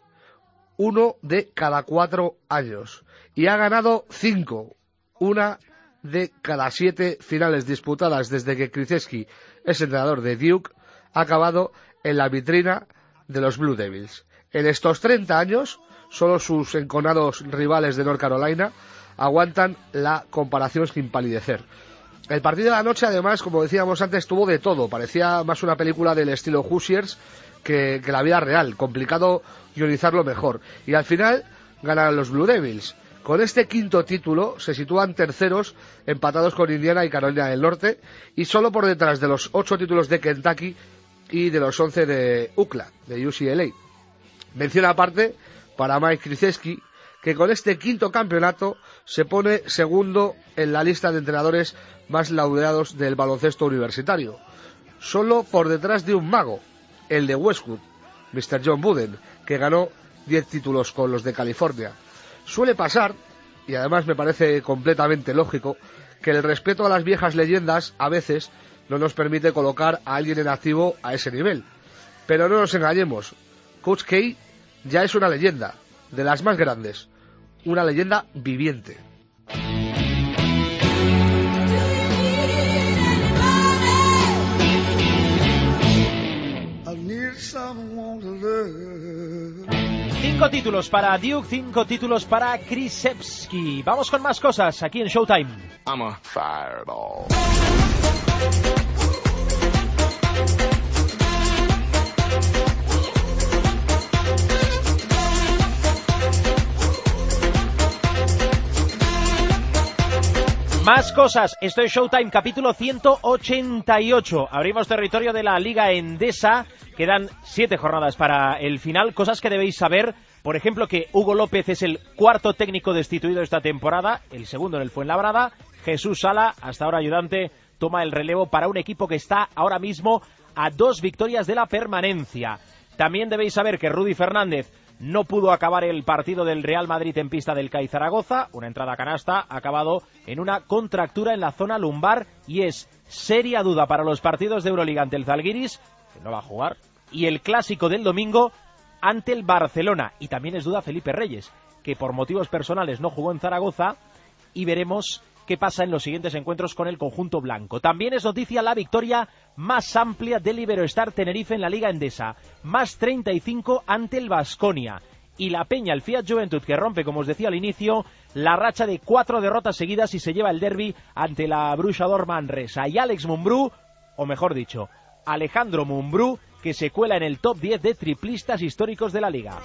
uno de cada cuatro años. Y ha ganado cinco, una de cada siete finales disputadas desde que Krzyzewski es entrenador de Duke, ha acabado en la vitrina de los Blue Devils. En estos treinta años, solo sus enconados rivales de North Carolina aguantan la comparación sin palidecer. El partido de la noche, además, como decíamos antes, tuvo de todo. Parecía más una película del estilo Hoosiers que, que la vida real. Complicado guionizarlo mejor. Y al final ganaron los Blue Devils. Con este quinto título se sitúan terceros, empatados con Indiana y Carolina del Norte, y solo por detrás de los ocho títulos de Kentucky y de los once de U C L A, de U C L A. Mención aparte para Mike Krzyzewski, que con este quinto campeonato se pone segundo en la lista de entrenadores más laureados del baloncesto universitario, solo por detrás de un mago, el de Westwood, mister John Wooden, que ganó diez títulos con los de California. Suele pasar, y además me parece completamente lógico, que el respeto a las viejas leyendas a veces no nos permite colocar a alguien en activo a ese nivel. Pero no nos engañemos, Coach K ya es una leyenda, de las más grandes, una leyenda viviente. Cinco títulos para Duke, cinco títulos para Krzyzewski. Vamos con más cosas aquí en Showtime. I'm a fireball. Más cosas, esto es Showtime, capítulo ciento ochenta y ocho. Abrimos territorio de la Liga Endesa, quedan siete jornadas para el final, cosas que debéis saber, por ejemplo que Hugo López es el cuarto técnico destituido esta temporada, el segundo en el Fuenlabrada, Jesús Sala, hasta ahora ayudante, toma el relevo para un equipo que está ahora mismo a dos victorias de la permanencia. También debéis saber que Rudy Fernández no pudo acabar el partido del Real Madrid en pista del C A I Zaragoza, una entrada a canasta, ha acabado en una contractura en la zona lumbar y es seria duda para los partidos de Euroliga ante el Zalgiris, que no va a jugar, y el clásico del domingo ante el Barcelona. Y también es duda Felipe Reyes, que por motivos personales no jugó en Zaragoza, y veremos qué pasa en los siguientes encuentros con el conjunto blanco. También es noticia la victoria más amplia del Iberostar Tenerife en la Liga Endesa, más treinta y cinco ante el Baskonia. Y la Peña, el Fiat Juventud, que rompe, como os decía al inicio, la racha de cuatro derrotas seguidas y se lleva el derbi ante la Bruixador Manresa. Y Alex Mumbrú, o mejor dicho, Alejandro Mumbrú, que se cuela en el top diez de triplistas históricos de la Liga.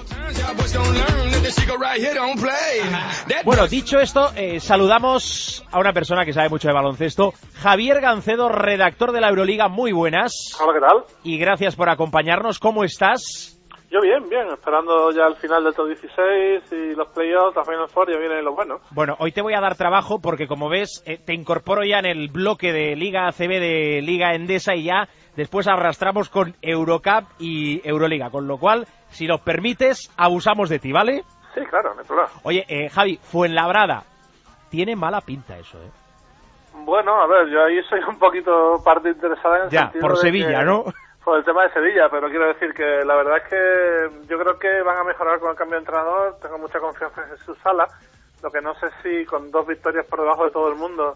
Bueno, dicho esto, eh, saludamos a una persona que sabe mucho de baloncesto, Javier Gancedo, redactor de la Euroliga. Muy buenas. Hola, ¿qué tal? Y gracias por acompañarnos. ¿Cómo estás? Yo bien, bien, esperando ya el final del top dieciséis y los playoffs, la Final Four, ya vienen los buenos. Bueno, hoy te voy a dar trabajo porque, como ves, eh, te incorporo ya en el bloque de Liga A C B de Liga Endesa y ya después arrastramos con Eurocup y Euroliga, con lo cual, si nos permites, abusamos de ti, ¿vale? Sí, claro, no hay problema. Oye, eh, Javi, Fuenlabrada, tiene mala pinta eso, ¿eh? Bueno, a ver, yo ahí soy un poquito parte interesada en el ya, sentido por de Sevilla, que, ¿no? Por el tema de Sevilla, pero quiero decir que la verdad es que yo creo que van a mejorar con el cambio de entrenador, tengo mucha confianza en Jesús Sala, lo que no sé si con dos victorias por debajo de todo el mundo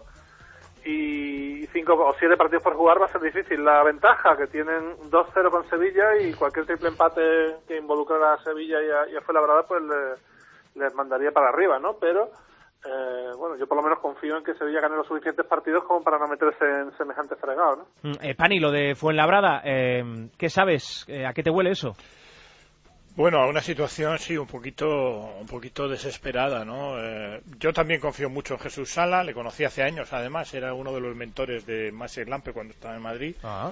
y cinco o siete partidos por jugar va a ser difícil. La ventaja que tienen dos cero con Sevilla y cualquier triple empate que involucrara a Sevilla y a, y a Fuenlabrada pues le, les mandaría para arriba, ¿no? Pero eh, bueno, yo por lo menos confío en que Sevilla gane los suficientes partidos como para no meterse en semejante fregado, ¿no? Eh, Pani, lo de Fuenlabrada, eh, ¿qué sabes? Eh, ¿A qué te huele eso? Bueno, a una situación sí un poquito un poquito desesperada, ¿no? Eh, yo también confío mucho en Jesús Sala, le conocí hace años, además era uno de los mentores de Maciej Lampe cuando estaba en Madrid. Ah.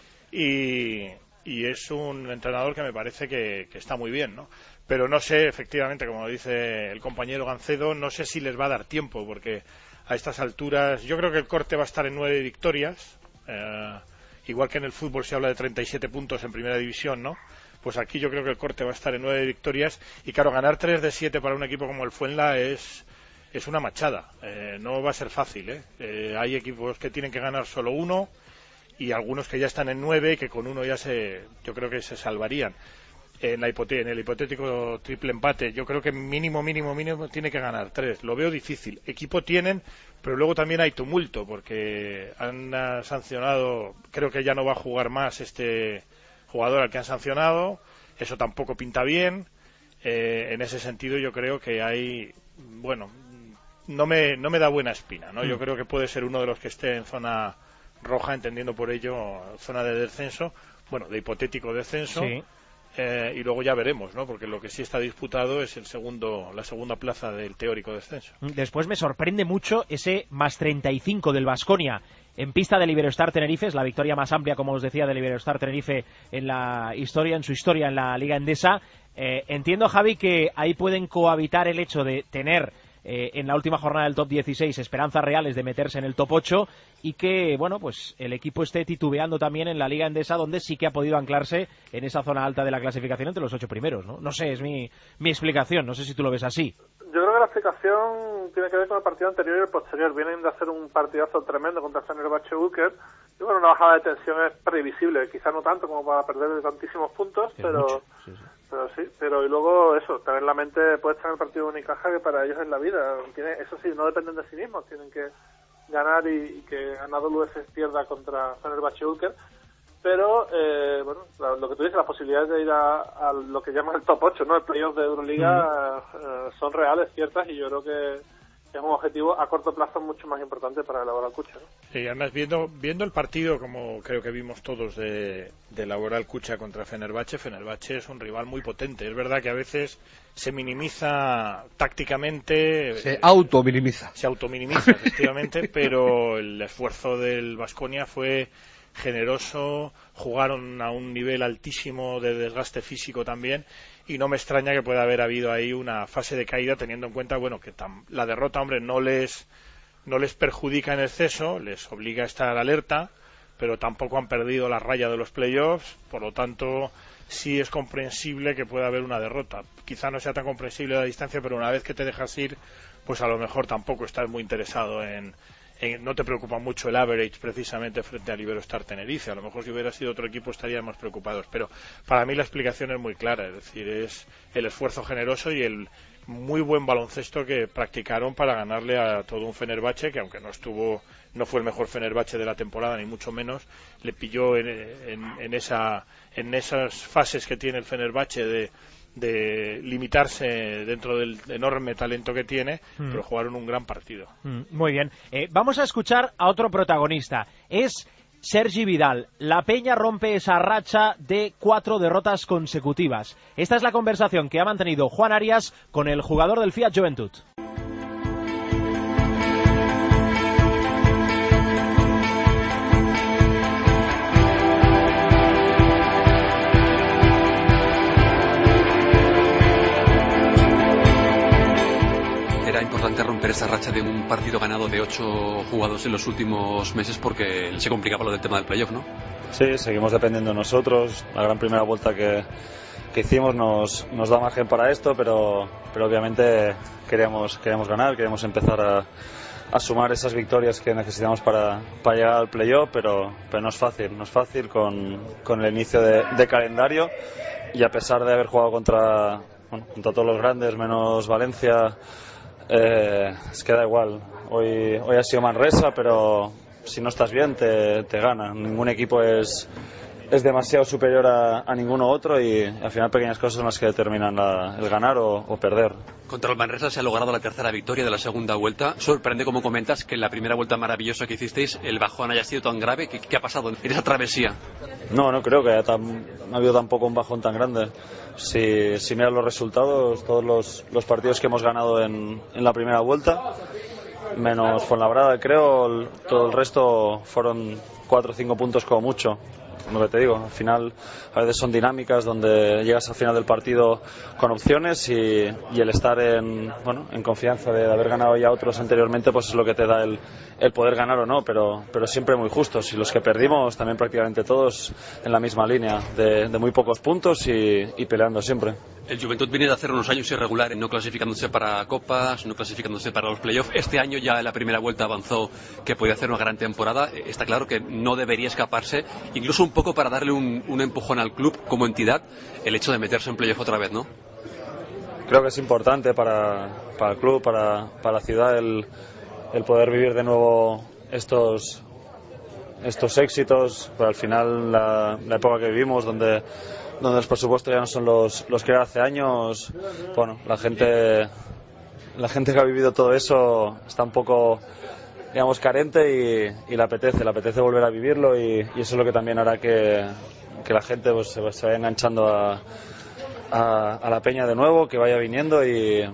y, y es un entrenador que me parece que, que está muy bien, ¿no? Pero no sé, efectivamente, como dice el compañero Gancedo, no sé si les va a dar tiempo, porque a estas alturas yo creo que el corte va a estar en nueve victorias, eh, igual que en el fútbol se habla de treinta y siete puntos en primera división, ¿no? Pues aquí yo creo que el corte va a estar en nueve victorias y claro, ganar tres de siete para un equipo como el Fuenla es, es una machada, eh, no va a ser fácil, ¿eh? Eh, hay equipos que tienen que ganar solo uno y algunos que ya están en nueve y que con uno ya se, yo creo que se salvarían. En, la hipote- en el hipotético triple empate, yo creo que mínimo, mínimo, mínimo tiene que ganar tres. Lo veo difícil. Equipo tienen, pero luego también hay tumulto porque han uh, sancionado, creo que ya no va a jugar más este jugador al que han sancionado, eso tampoco pinta bien. Eh, en ese sentido yo creo que hay, bueno, no me, no me da buena espina, ¿no? Mm. Yo creo que puede ser uno de los que esté en zona roja, entendiendo por ello zona de descenso, bueno, de hipotético descenso. Sí. Eh, y luego ya veremos, ¿no? Porque lo que sí está disputado es el segundo, la segunda plaza del teórico descenso. Después me sorprende mucho ese más treinta y cinco del Baskonia en pista del Iberostar Tenerife, es la victoria más amplia, como os decía, del Iberostar Tenerife en la historia, en su historia en la Liga Endesa. Eh, entiendo, Javi, que ahí pueden cohabitar el hecho de tener eh, en la última jornada del top dieciséis esperanzas reales de meterse en el top ocho y que, bueno, pues el equipo esté titubeando también en la Liga Endesa, donde sí que ha podido anclarse en esa zona alta de la clasificación entre los ocho primeros, ¿no? No sé, es mi, mi explicación, no sé si tú lo ves así. Yo creo que la explicación tiene que ver con el partido anterior y el posterior. Vienen de hacer un partidazo tremendo contra Fenerbahce Ulker. Y bueno, una bajada de tensión es previsible, quizá no tanto como para perder tantísimos puntos, que pero sí, sí. pero sí, pero y luego eso, tener en la mente puede estar en el partido de Unicaja, que para ellos es la vida. Tiene, eso sí, no dependen de sí mismos, tienen que ganar y, y que Anadolu Efes pierda contra Fenerbahce Ulker. Pero, eh, bueno, lo, lo que tú dices, las posibilidades de ir a, a lo que llaman el top ocho, ¿no? El playoff de Euroliga, uh-huh. eh, son reales, ciertas, y yo creo que, es un objetivo a corto plazo mucho más importante para el Laboral Cucha, ¿no? Sí, además viendo viendo el partido, como creo que vimos todos de, de Laboral Cucha contra Fenerbahce, Fenerbahce es un rival muy potente. Es verdad que a veces se minimiza tácticamente, se autominimiza, se autominimiza efectivamente, pero el esfuerzo del Baskonia fue generoso, jugaron a un nivel altísimo de desgaste físico también, y no me extraña que pueda haber habido ahí una fase de caída, teniendo en cuenta, bueno, que tam- la derrota, hombre, no les no les perjudica en exceso, les obliga a estar alerta, pero tampoco han perdido la raya de los playoffs, por lo tanto sí es comprensible que pueda haber una derrota. Quizá no sea tan comprensible la distancia, pero una vez que te dejas ir, pues a lo mejor tampoco estás muy interesado en, en no te preocupa mucho el average precisamente frente al Iberostar Tenerife. A lo mejor si hubiera sido otro equipo estaríamos preocupados, pero para mí la explicación es muy clara, es decir, es el esfuerzo generoso y el muy buen baloncesto que practicaron para ganarle a todo un Fenerbahce que, aunque no estuvo, no fue el mejor Fenerbahce de la temporada ni mucho menos, le pilló en, en, en esa en esas fases que tiene el Fenerbahce de de limitarse dentro del enorme talento que tiene, mm. pero jugaron un gran partido. Mm, muy bien. Eh, vamos a escuchar a otro protagonista. Es Sergi Vidal. La Peña rompe esa racha de cuatro derrotas consecutivas. Esta es la conversación que ha mantenido Juan Arias con el jugador del Fiat Juventud. Importante romper esa racha de un partido ganado de ocho jugados en los últimos meses, porque se complicaba lo del tema del playoff, ¿no? Sí, seguimos dependiendo de nosotros. La gran primera vuelta que, que hicimos nos, nos da margen para esto, pero, pero obviamente queríamos, queríamos ganar, queríamos empezar a, a sumar esas victorias que necesitamos para, para llegar al playoff, pero, pero no es fácil, no es fácil con, con el inicio de, de calendario, y a pesar de haber jugado contra, bueno, contra todos los grandes, menos Valencia, Eh, es que da igual. Hoy, hoy ha sido Manresa, pero si no estás bien te, te gana. Ningún equipo es, es demasiado superior a, a ninguno otro, y al final pequeñas cosas son las que determinan la, el ganar o, o perder. Contra el Manresa se ha logrado la tercera victoria de la segunda vuelta. Sorprende, como comentas, que en la primera vuelta maravillosa que hicisteis el bajón haya sido tan grave. ¿Qué, qué ha pasado en esa travesía? No, no creo que haya tan, no ha habido tampoco un bajón tan grande. Si, si miras los resultados, todos los, los partidos que hemos ganado en, en la primera vuelta, menos Fuenlabrada, creo, todo el resto fueron cuatro o cinco puntos como mucho. Lo que te digo, al final a veces son dinámicas donde llegas al final del partido con opciones, y, y el estar en, bueno, en confianza de haber ganado ya otros anteriormente, pues es lo que te da el, el poder ganar o no, pero, pero siempre muy justos, y los que perdimos también prácticamente todos en la misma línea, de, de muy pocos puntos y, y peleando siempre. El Juventud viene de hacer unos años irregulares, no clasificándose para copas, no clasificándose para los playoffs. Este año ya en la primera vuelta avanzó que podía hacer una gran temporada. Está claro que no debería escaparse, incluso un poco para darle un, un empujón al club como entidad, el hecho de meterse en playoff otra vez, ¿no? Creo que es importante para, para el club, para, para la ciudad, el, el poder vivir de nuevo estos estos éxitos, pero al final la, la época que vivimos, donde donde los presupuestos ya no son los, los que era hace años, bueno, la gente la gente que ha vivido todo eso está un poco, digamos, carente, y, y le apetece, le apetece volver a vivirlo, y, y eso es lo que también hará que, que la gente pues, se, se vaya enganchando a, a, a la Peña de nuevo, que vaya viniendo, y,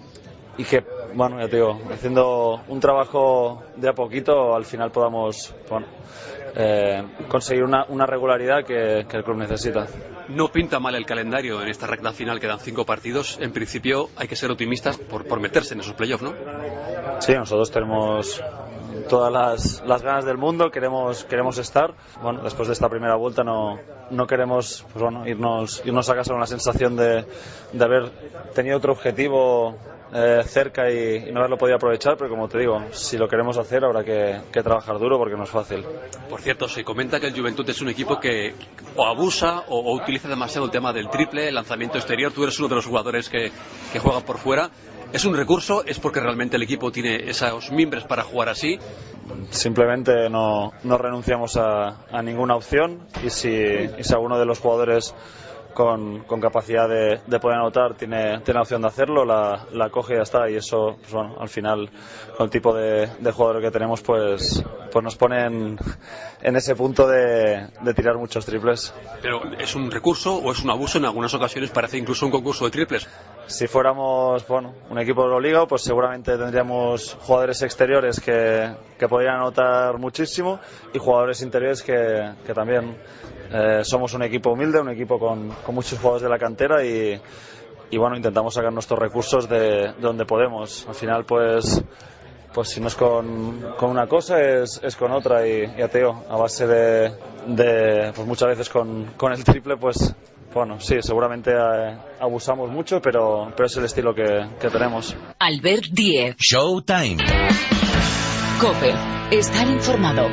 y que, bueno, ya te digo, haciendo un trabajo de a poquito, al final podamos, bueno, eh, conseguir una, una regularidad que, que el club necesita. No pinta mal el calendario en esta recta final, quedan cinco partidos. En principio hay que ser optimistas por, por meterse en esos playoffs, ¿no? Sí, nosotros tenemos todas las, las ganas del mundo, queremos queremos estar. Bueno, después de esta primera vuelta no, no queremos, pues bueno, irnos, irnos a casa con la sensación de, de haber tenido otro objetivo eh, cerca y, y no haberlo podido aprovechar, pero como te digo, si lo queremos hacer habrá que, que trabajar duro, porque no es fácil. Por cierto, se comenta que el Juventud es un equipo que o abusa o, o utiliza demasiado el tema del triple, el lanzamiento exterior. Tú eres uno de los jugadores que, que juega por fuera. ¿Es un recurso? ¿Es porque realmente el equipo tiene esos mimbres para jugar así? Simplemente no, no renunciamos a, a ninguna opción, y si, y si alguno de los jugadores con, con capacidad de, de poder anotar tiene, tiene la opción de hacerlo, la, la coge y ya está. Y eso, pues bueno, al final, con el tipo de, de jugador que tenemos, pues, pues nos ponen en ese punto de, de tirar muchos triples. Pero ¿es un recurso o es un abuso? En algunas ocasiones parece incluso un concurso de triples. Si fuéramos, bueno, un equipo de Euroliga, pues seguramente tendríamos jugadores exteriores que, que podrían anotar muchísimo y jugadores interiores que, que también eh, somos un equipo humilde, un equipo con, con muchos jugadores de la cantera y, y bueno, intentamos sacar nuestros recursos de, de donde podemos. Al final, pues, pues si no es con, con una cosa, es, es con otra y ya te digo, a base de, de pues muchas veces con, con el triple, pues bueno, sí, seguramente eh, abusamos mucho, pero, pero es el estilo que, que tenemos. Albert Diez. Showtime. COPE. Estar informado.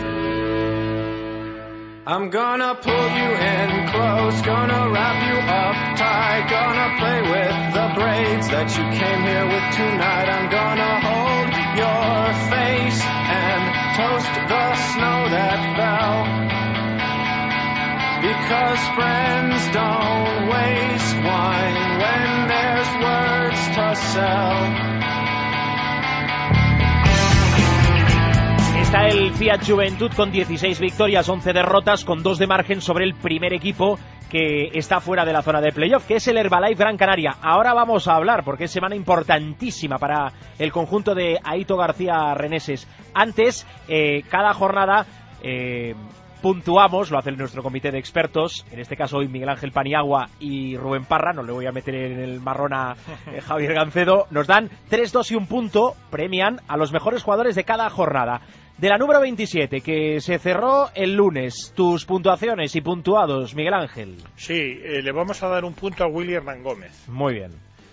I'm gonna pull you in close, gonna wrap you up tight, gonna play with the braids that you came here with tonight. I'm gonna hold your face and toast the snow that fell. Because friends don't waste wine when there's words to sell. Está el Fiat Juventud con dieciséis victorias, once derrotas, con dos de margen sobre el primer equipo que está fuera de la zona de playoff, que es el Herbalife Gran Canaria. Ahora vamos a hablar, porque es semana importantísima para el conjunto de Aito García Reneses. Antes, eh, cada jornada eh, puntuamos, lo hace nuestro comité de expertos, en este caso hoy Miguel Ángel Paniagua y Rubén Parra, no le voy a meter en el marrón a eh, Javier Gancedo, nos dan tres, dos y un punto, premian a los mejores jugadores de cada jornada. De la número veintisiete, que se cerró el lunes, tus puntuaciones y puntuados, Miguel Ángel. Sí, eh, le vamos a dar un punto a Willy Hernán Gómez. Muy bien.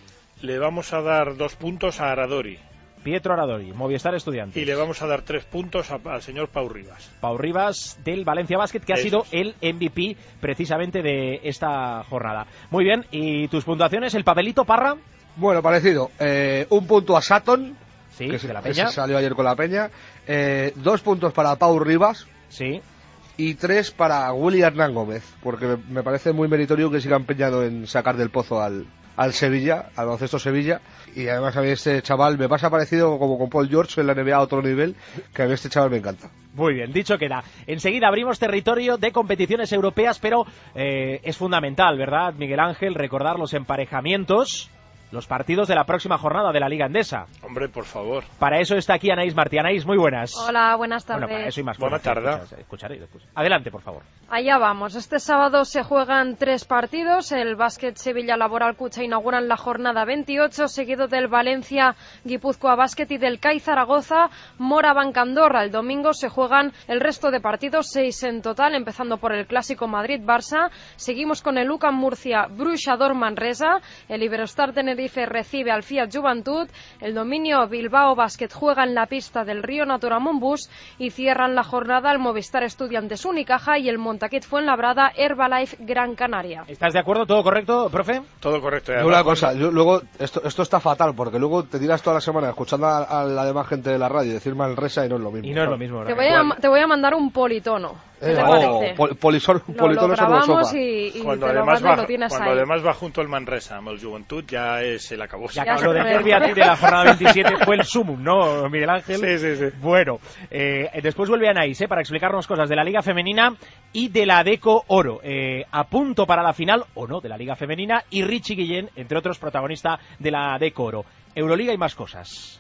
Le vamos a dar dos puntos a Aradori. Pietro Aradori, Movistar Estudiantes. Y le vamos a dar tres puntos a, al señor Pau Rivas. Pau Rivas del Valencia Basket, que ha Eso sido es. el M V P precisamente de esta jornada. Muy bien, ¿y tus puntuaciones? ¿El papelito, Parra? Bueno, parecido. Eh, un punto a Sutton, sí, que, de la que Peña. se salió ayer con la Peña. Eh, dos puntos para Pau Rivas. Sí. Y tres para Willy Hernán Gómez, porque me, me parece muy meritorio que siga empeñado en sacar del pozo al, al Sevilla, al baloncesto Sevilla. Y además a mí este chaval me pasa parecido como con Paul George en la N B A a otro nivel, que a mí este chaval me encanta. Muy bien, dicho queda. Enseguida abrimos territorio de competiciones europeas, pero eh, es fundamental, ¿verdad, Miguel Ángel, recordar los emparejamientos, los partidos de la próxima jornada de la Liga Endesa? Hombre, por favor. Para eso está aquí Anaís Martí. Anaís, muy buenas. Hola, buenas tardes. Bueno, para eso y más. Buena tarde. Escucharé, escucharé. Adelante, por favor. Allá vamos. Este sábado se juegan tres partidos. El Básquet Sevilla Laboral Cucha inauguran la jornada veintiocho, seguido del Valencia Guipúzcoa Básquet y del C A I Zaragoza Mora Banca Andorra. El domingo se juegan el resto de partidos, seis en total, empezando por el clásico Madrid-Barça. Seguimos con el U C A M Murcia Bruixador Manresa. El Iberostar Tenerife recibe al Fiat Juventud. El Dominio Bilbao Basket juega en la pista del Río Natura Monbus y cierran la jornada el Movistar Estudiantes Unicaja y el Montaquit Fuenlabrada Herbalife Gran Canaria. ¿Estás de acuerdo? ¿Todo correcto, profe? Todo correcto. Yo una cosa, yo, luego esto, esto está fatal, porque luego te tiras toda la semana escuchando a, a la demás gente de la radio decir Manresa y no es lo mismo. Y no es lo mismo. Te voy, a, te voy a mandar un politono. ¿Qué te Eh, parece? oh, pol, polisor, Lo, politono lo sobre la grabamos sopa. y, y Cuando, te lo además, mando y va, lo tienes cuando ahí. además va junto al Manresa, amb el Joventut, ya es el acabó. Ya, ya lo de Derby a ti de la jornada veintisiete fue el sumum, ¿no, Miguel Ángel? Sí, sí, sí. Bueno, eh, después vuelve Anaís eh, para explicarnos cosas de la Liga Femenina y de la Deco Oro. Eh, a punto para la final, o no, de la Liga Femenina, y Richie Guillén, entre otros, protagonista de la Deco Oro. Euroliga y más cosas.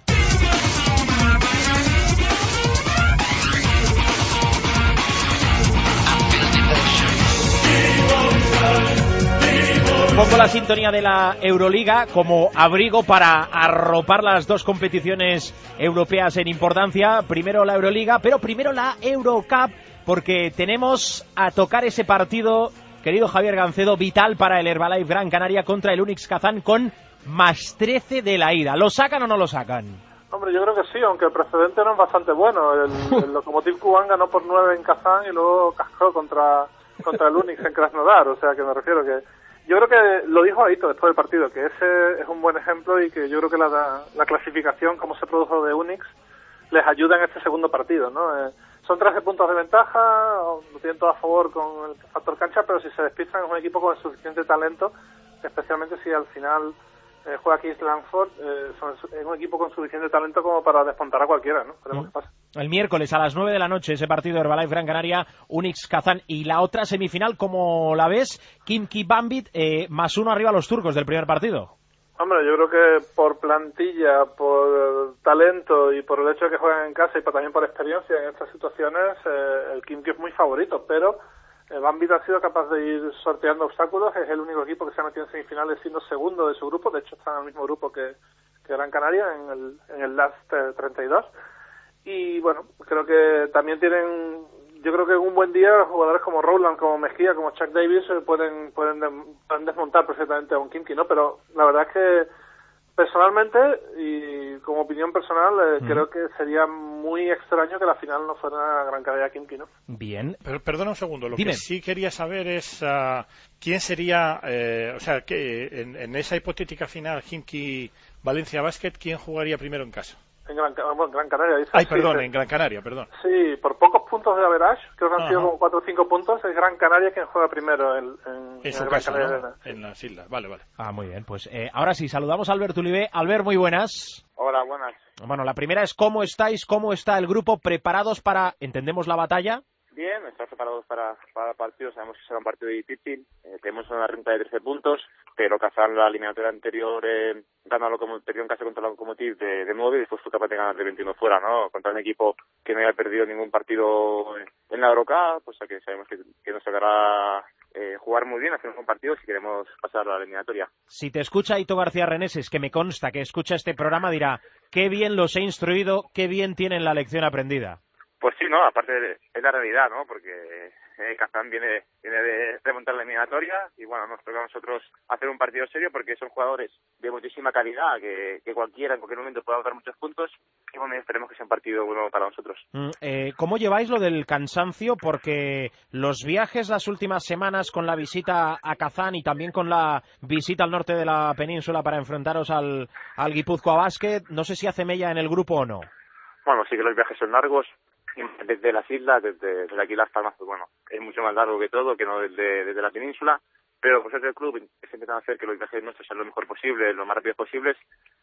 Pongo la sintonía de la Euroliga como abrigo para arropar las dos competiciones europeas en importancia. Primero la Euroliga, pero primero la Eurocup, porque tenemos a tocar ese partido, querido Javier Gancedo, vital para el Herbalife Gran Canaria contra el Unix Kazán con más trece de la ida. ¿Lo sacan o no lo sacan? Hombre, yo creo que sí, aunque el precedente no es bastante bueno. El, el Lokomotiv Kuban ganó por nueve en Kazán y luego cascó contra, contra el Unix en Krasnodar, o sea que me refiero que... Yo creo que lo dijo Aito después del partido, que ese es un buen ejemplo y que yo creo que la, la clasificación, como se produjo de Unix, les ayuda en este segundo partido, ¿no? Eh, Son trece puntos de ventaja, lo tienen todo a favor con el factor cancha, pero si se despistan es un equipo con suficiente talento, especialmente si al final eh, juega Kings Langford, eh, son, es un equipo con suficiente talento como para despontar a cualquiera, ¿no? Veremos mm. qué pasa. El miércoles a las nueve de la noche ese partido de Herbalife Gran Canaria, Unix Kazán, y la otra semifinal, ¿cómo la ves? Khimki Banvit, eh, más uno arriba a los turcos del primer partido. Hombre, yo creo que por plantilla, por talento y por el hecho de que juegan en casa y por, también por experiencia en estas situaciones, eh, el Khimki es muy favorito, pero eh, Banvit ha sido capaz de ir sorteando obstáculos, es el único equipo que se ha metido en semifinales siendo segundo de su grupo, de hecho está en el mismo grupo que, que Gran Canaria, en el, en el Last treinta y dos, y bueno, creo que también tienen... Yo creo que en un buen día jugadores como Rowland, como Mejía, como Chuck Davis eh, pueden, pueden, de, pueden desmontar perfectamente a un Khimki, ¿no? Pero la verdad es que personalmente y como opinión personal eh, mm. creo que sería muy extraño que la final no fuera Gran Canaria Khimki, ¿no? Bien. Pero, perdona un segundo, lo Dime. que sí quería saber es uh, quién sería, eh, o sea, que en, en esa hipotética final Khimki Valencia Basket, ¿quién jugaría primero en casa? En Gran, bueno, Gran Canaria, dice. Ay, perdón, sí, en Gran Canaria, perdón. Sí, por pocos puntos de average, creo que han Ajá. sido como cuatro o cinco puntos, es Gran Canaria quien juega primero en, en, en su en casa, Gran ¿no? En las islas, vale, vale. Ah, muy bien, pues eh, ahora sí, saludamos a Albert Ulibe. Albert, muy buenas. Hola, buenas. Bueno, la primera es ¿cómo estáis? ¿Cómo está el grupo? ¿Preparados para, entendemos, la batalla? Bien, estamos preparados para, para el partido, sabemos que será un partido difícil, eh, tenemos una renta de trece puntos, pero Kazán la eliminatoria anterior eh, ganó lo como perdió en casa contra la Lokomotiv de, de nueve y después fue capaz de ganar de veintiuno fuera, ¿no? Contra un equipo que no había perdido ningún partido en la Eurocup, pues que sabemos que, que nos sacará eh, jugar muy bien, hacer un buen partido si queremos pasar a la eliminatoria. Si te escucha Ito García Reneses, que me consta que escucha este programa, dirá, qué bien los he instruido, qué bien tienen la lección aprendida. Pues sí, no, aparte es la realidad, ¿no? Porque eh, Kazán viene, viene de remontar la eliminatoria y bueno, nos toca a nosotros hacer un partido serio porque son jugadores de muchísima calidad, que, que cualquiera en cualquier momento pueda dar muchos puntos y bueno, esperemos que sea un partido bueno para nosotros. Mm, eh, ¿Cómo lleváis lo del cansancio? Porque los viajes las últimas semanas con la visita a Kazán y también con la visita al norte de la península para enfrentaros al, al Guipúzcoa Basket, no sé si hace mella en el grupo o no. Bueno, sí que los viajes son largos. Desde las islas, desde, desde aquí Las Palmas, pues bueno, es mucho más largo que todo, que no desde, desde la península, pero por suerte el club está intentando hacer que los viajes nuestros sean lo mejor posible, lo más rápido posibles,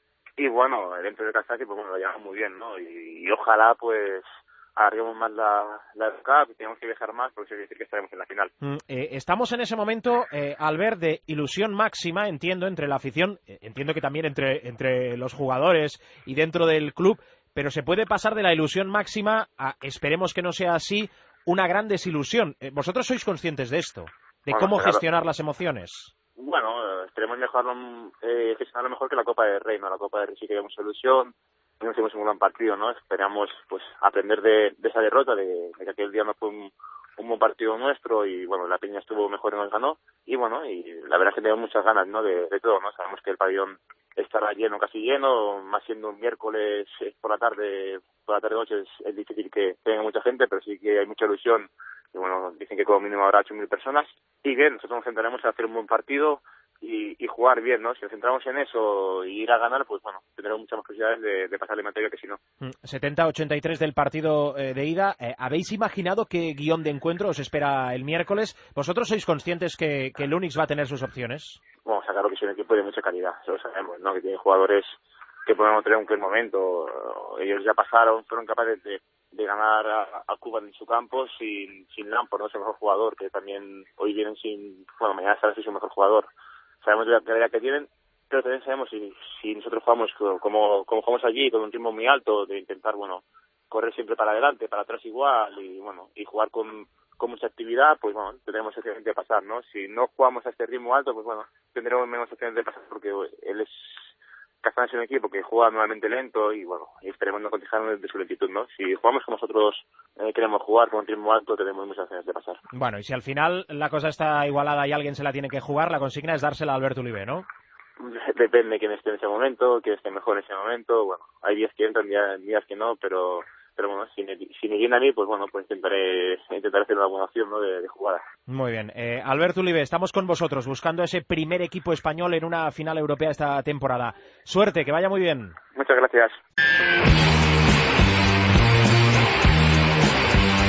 y bueno, dentro de Kazán, pues bueno, lo llevamos muy bien, ¿no? Y, y ojalá, pues, alarguemos más la, la Cup y tenemos que viajar más, porque eso quiere decir que estaremos en la final. Mm, eh, estamos en ese momento, eh, Albert, de ilusión máxima, entiendo, entre la afición, eh, entiendo que también entre, entre los jugadores y dentro del club, pero se puede pasar de la ilusión máxima a, esperemos que no sea así, una gran desilusión. Eh, ¿Vosotros sois conscientes de esto? ¿De bueno, cómo claro. gestionar las emociones? Bueno, esperemos mejorarlo, eh, gestionarlo mejor que la Copa del Rey, ¿no? La Copa del Rey sí que habíamos ilusión, no hicimos un gran partido, ¿no? Esperamos, pues, aprender de, de esa derrota, de, de que aquel día no fue un, un buen partido nuestro y, bueno, la Peña estuvo mejor y nos ganó. Y, bueno, y la verdad es que tenemos muchas ganas, ¿no? De, de todo, ¿no? Sabemos que el pabellón estará lleno, casi lleno, más siendo un miércoles por la tarde, por la tarde-noche es, es difícil que tenga mucha gente, pero sí que hay mucha ilusión. Y bueno, dicen que como mínimo habrá ocho mil personas. Y que nosotros nos centraremos en hacer un buen partido y, y jugar bien, ¿no? Si nos centramos en eso y ir a ganar, pues bueno, tendremos muchas más posibilidades de, de pasar la materia que si no. setenta a ochenta y tres del partido eh, de ida. Eh, ¿Habéis imaginado qué guión de encuentro os espera el miércoles? ¿Vosotros sois conscientes que, que el Unix va a tener sus opciones? Bueno, o sea, claro que es un equipo de mucha calidad, eso lo sabemos, ¿no? Que tiene jugadores que podemos tener en cualquier momento. Ellos ya pasaron, fueron capaces de, de ganar a, a Cuba en su campo sin, sin Lampard, ¿no? Es el mejor jugador, que también hoy vienen sin, bueno, mañana será su mejor jugador. Sabemos de la calidad que tienen, pero también sabemos si, si nosotros jugamos como, como jugamos allí, con un ritmo muy alto, de intentar, bueno, correr siempre para adelante, para atrás igual, y bueno, y jugar con, con mucha actividad, pues bueno, tendremos opciones de pasar, ¿no? Si no jugamos a este ritmo alto, pues bueno, tendremos menos opciones de pasar, porque él es, Kazán es un equipo que juega nuevamente lento, y bueno, y esperemos no contestarnos de su lentitud, ¿no? Si jugamos como nosotros eh, queremos jugar, con un ritmo alto, tenemos muchas opciones de pasar. Bueno, y si al final la cosa está igualada y alguien se la tiene que jugar, la consigna es dársela a Albert Ulibe, ¿no? Depende de quién esté en ese momento, quién esté mejor en ese momento. Bueno, hay días que entran, días, días que no, pero pero bueno, si me, si me viene a mí, pues bueno, pues intentaré intentaré hacer una buena opción, ¿no? de, de jugada. Muy bien. Eh, Albert Ulibe, estamos con vosotros buscando ese primer equipo español en una final europea esta temporada. Suerte, que vaya muy bien. Muchas gracias.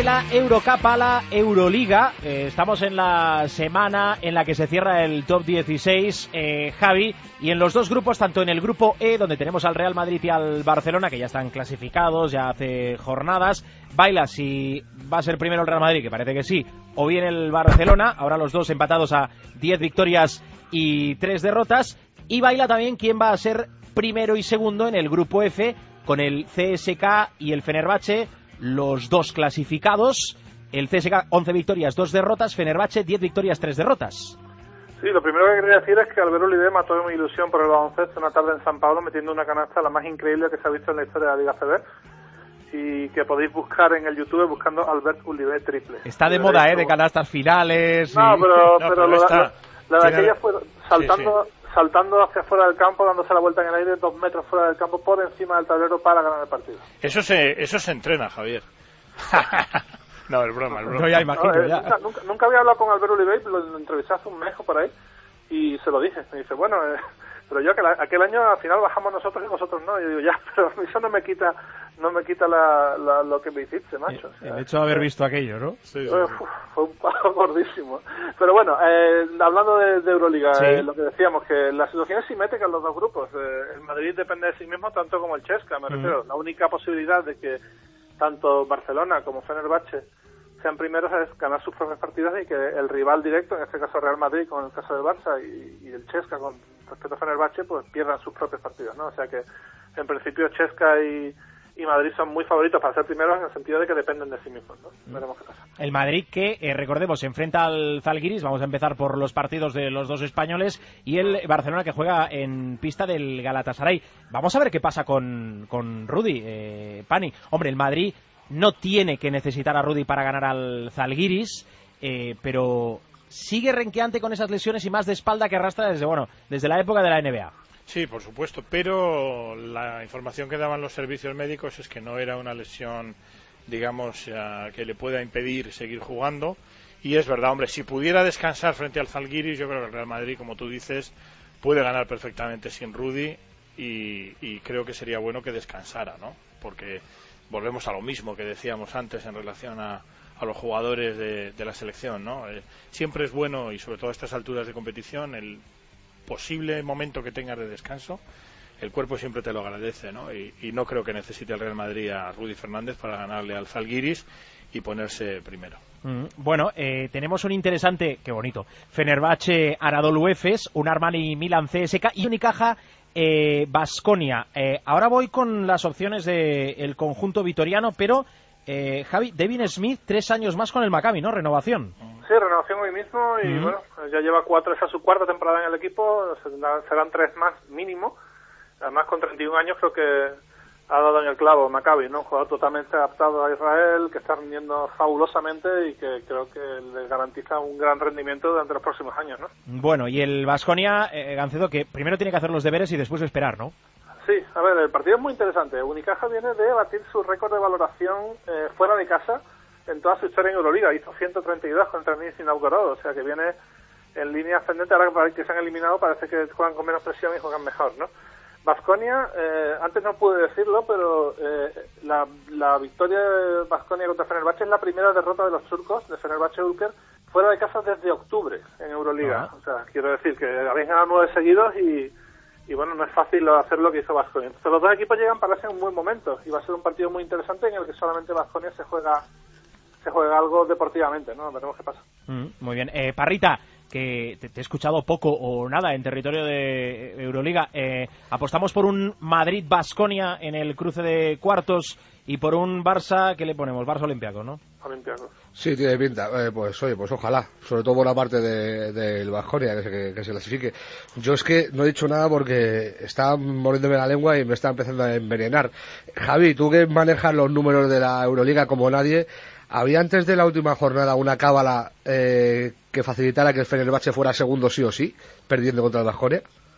de la Eurocup a la Euroliga. Eh, estamos en la semana en la que se cierra el top dieciséis, eh, Javi, y en los dos grupos, tanto en el grupo E, donde tenemos al Real Madrid y al Barcelona, que ya están clasificados, ya hace jornadas, baila si va a ser primero el Real Madrid, que parece que sí, o bien el Barcelona, ahora los dos empatados a diez victorias y tres derrotas, y baila también quién va a ser primero y segundo en el grupo F, con el C S K y el Fenerbahce, los dos clasificados. El C S K once victorias, dos derrotas, Fenerbahce diez victorias, tres derrotas. Sí, lo primero que quería decir es que Albert Oliver mató mi ilusión por el baloncesto una tarde en San Pablo metiendo una canasta la más increíble que se ha visto en la historia de la Liga C B, y que podéis buscar en el YouTube buscando Albert Oliver triple. Está de moda, ¿eh? De canastas finales. No, y... pero, no, pero, pero lo, está... la, la de Tiene... aquella fue saltando... Sí, sí. saltando hacia fuera del campo, dándose la vuelta en el aire, dos metros fuera del campo, por encima del tablero para ganar el partido. Eso se, eso se entrena, Javier. No, es broma, es broma. No, ya imagino, no, eh, ya. Nunca, nunca, nunca había hablado con Albert Oliver, lo, lo entrevisté hace un mes o por ahí, y se lo dije. Me dice, bueno, eh, pero yo aquel, aquel año al final bajamos nosotros y vosotros no. Y yo digo, ya, pero eso no me quita no me quita la, la, lo que me hiciste, macho. O sea, el hecho de haber visto aquello, ¿no? Sí, sí, sí. Uf, fue un palo gordísimo. Pero bueno, eh, hablando de, de Euroliga, sí. eh, lo que decíamos, que la situación es simétrica en los dos grupos. Eh, el Madrid depende de sí mismo tanto como el Chesca, me refiero. Mm. La única posibilidad de que tanto Barcelona como Fenerbahce sean primeros es ganar sus propios partidos y que el rival directo, en este caso Real Madrid con el caso del Barça y, y el Chesca con respecto a Fenerbahce, pues pierdan sus propios partidos, ¿no? O sea que en principio Chesca y y Madrid son muy favoritos para ser primeros en el sentido de que dependen de sí mismos, ¿no? Veremos qué pasa. El Madrid que, eh, recordemos, se enfrenta al Zalgiris, vamos a empezar por los partidos de los dos españoles, y el Barcelona que juega en pista del Galatasaray. Vamos a ver qué pasa con, con Rudy, eh, Pani. Hombre, el Madrid no tiene que necesitar a Rudy para ganar al Zalgiris, eh, pero sigue renqueante con esas lesiones y más de espalda que arrastra desde, bueno, desde la época de la N B A. Sí, por supuesto, pero la información que daban los servicios médicos es que no era una lesión, digamos, uh, que le pueda impedir seguir jugando. Y es verdad, hombre, si pudiera descansar frente al Zalgiris, yo creo que el Real Madrid, como tú dices, puede ganar perfectamente sin Rudy y, y creo que sería bueno que descansara, ¿no? Porque volvemos a lo mismo que decíamos antes en relación a, a los jugadores de, de la selección, ¿no? Eh, siempre es bueno, y sobre todo a estas alturas de competición, el posible momento que tengas de descanso, el cuerpo siempre te lo agradece, ¿no? Y, y no creo que necesite el Real Madrid a Rudy Fernández para ganarle al Zalgiris y ponerse primero. Mm, bueno, eh, tenemos un interesante, qué bonito, Fenerbahce Anadolu Efes, un Armani Milan C S K y Unicaja Baskonia. Eh, eh, ahora voy con las opciones del conjunto vitoriano, pero eh, Javi, Devin Smith, tres años más con el Maccabi, ¿no? Renovación. Sí, renovación hoy mismo y mm. bueno, ya lleva cuatro, esa es su cuarta temporada en el equipo, serán tres más mínimo. Además con treinta y un años creo que ha dado en el clavo Maccabi, ¿no? Un jugador totalmente adaptado a Israel, que está rindiendo fabulosamente y que creo que le garantiza un gran rendimiento durante los próximos años, ¿no? Bueno, y el Baskonia, eh, Gancedo, que primero tiene que hacer los deberes y después esperar, ¿no? Sí, a ver, el partido es muy interesante. Unicaja viene de batir su récord de valoración eh, fuera de casa en toda su historia en Euroliga. Hizo ciento treinta y dos contra Nizhny Novgorod, o sea que viene en línea ascendente. Ahora que se han eliminado parece que juegan con menos presión y juegan mejor, ¿no? Baskonia, eh, antes no pude decirlo, pero eh, la, la victoria de Baskonia contra Fenerbahce es la primera derrota de los turcos, de Fenerbahce Ulker, fuera de casa desde octubre en Euroliga. Uh-huh. O sea, quiero decir que habéis ganado nueve seguidos y, y bueno, no es fácil hacer lo que hizo Baskonia. Entonces los dos equipos llegan para ser un buen momento y va a ser un partido muy interesante en el que solamente Baskonia se juega se juega algo deportivamente, ¿no? Veremos qué pasa. Mm, muy bien. Eh, Parrita, que te, te he escuchado poco o nada en territorio de Euroliga. Eh, apostamos por un Madrid-Baskonia en el cruce de cuartos y por un Barça, ¿qué le ponemos? Barça Olympiacos, ¿no? Olympiacos. Sí, tiene pinta. Eh, pues oye, pues ojalá. Sobre todo por la parte del de, de Baskonia, que se, que, que se clasifique. Yo es que no he dicho nada porque estaba mordiéndome la lengua y me está empezando a envenenar. Javi, tú que manejas los números de la Euroliga como nadie, ¿había antes de la última jornada una cábala eh, que facilitara que el Fenerbahce fuera segundo sí o sí, perdiendo contra el Baskonia?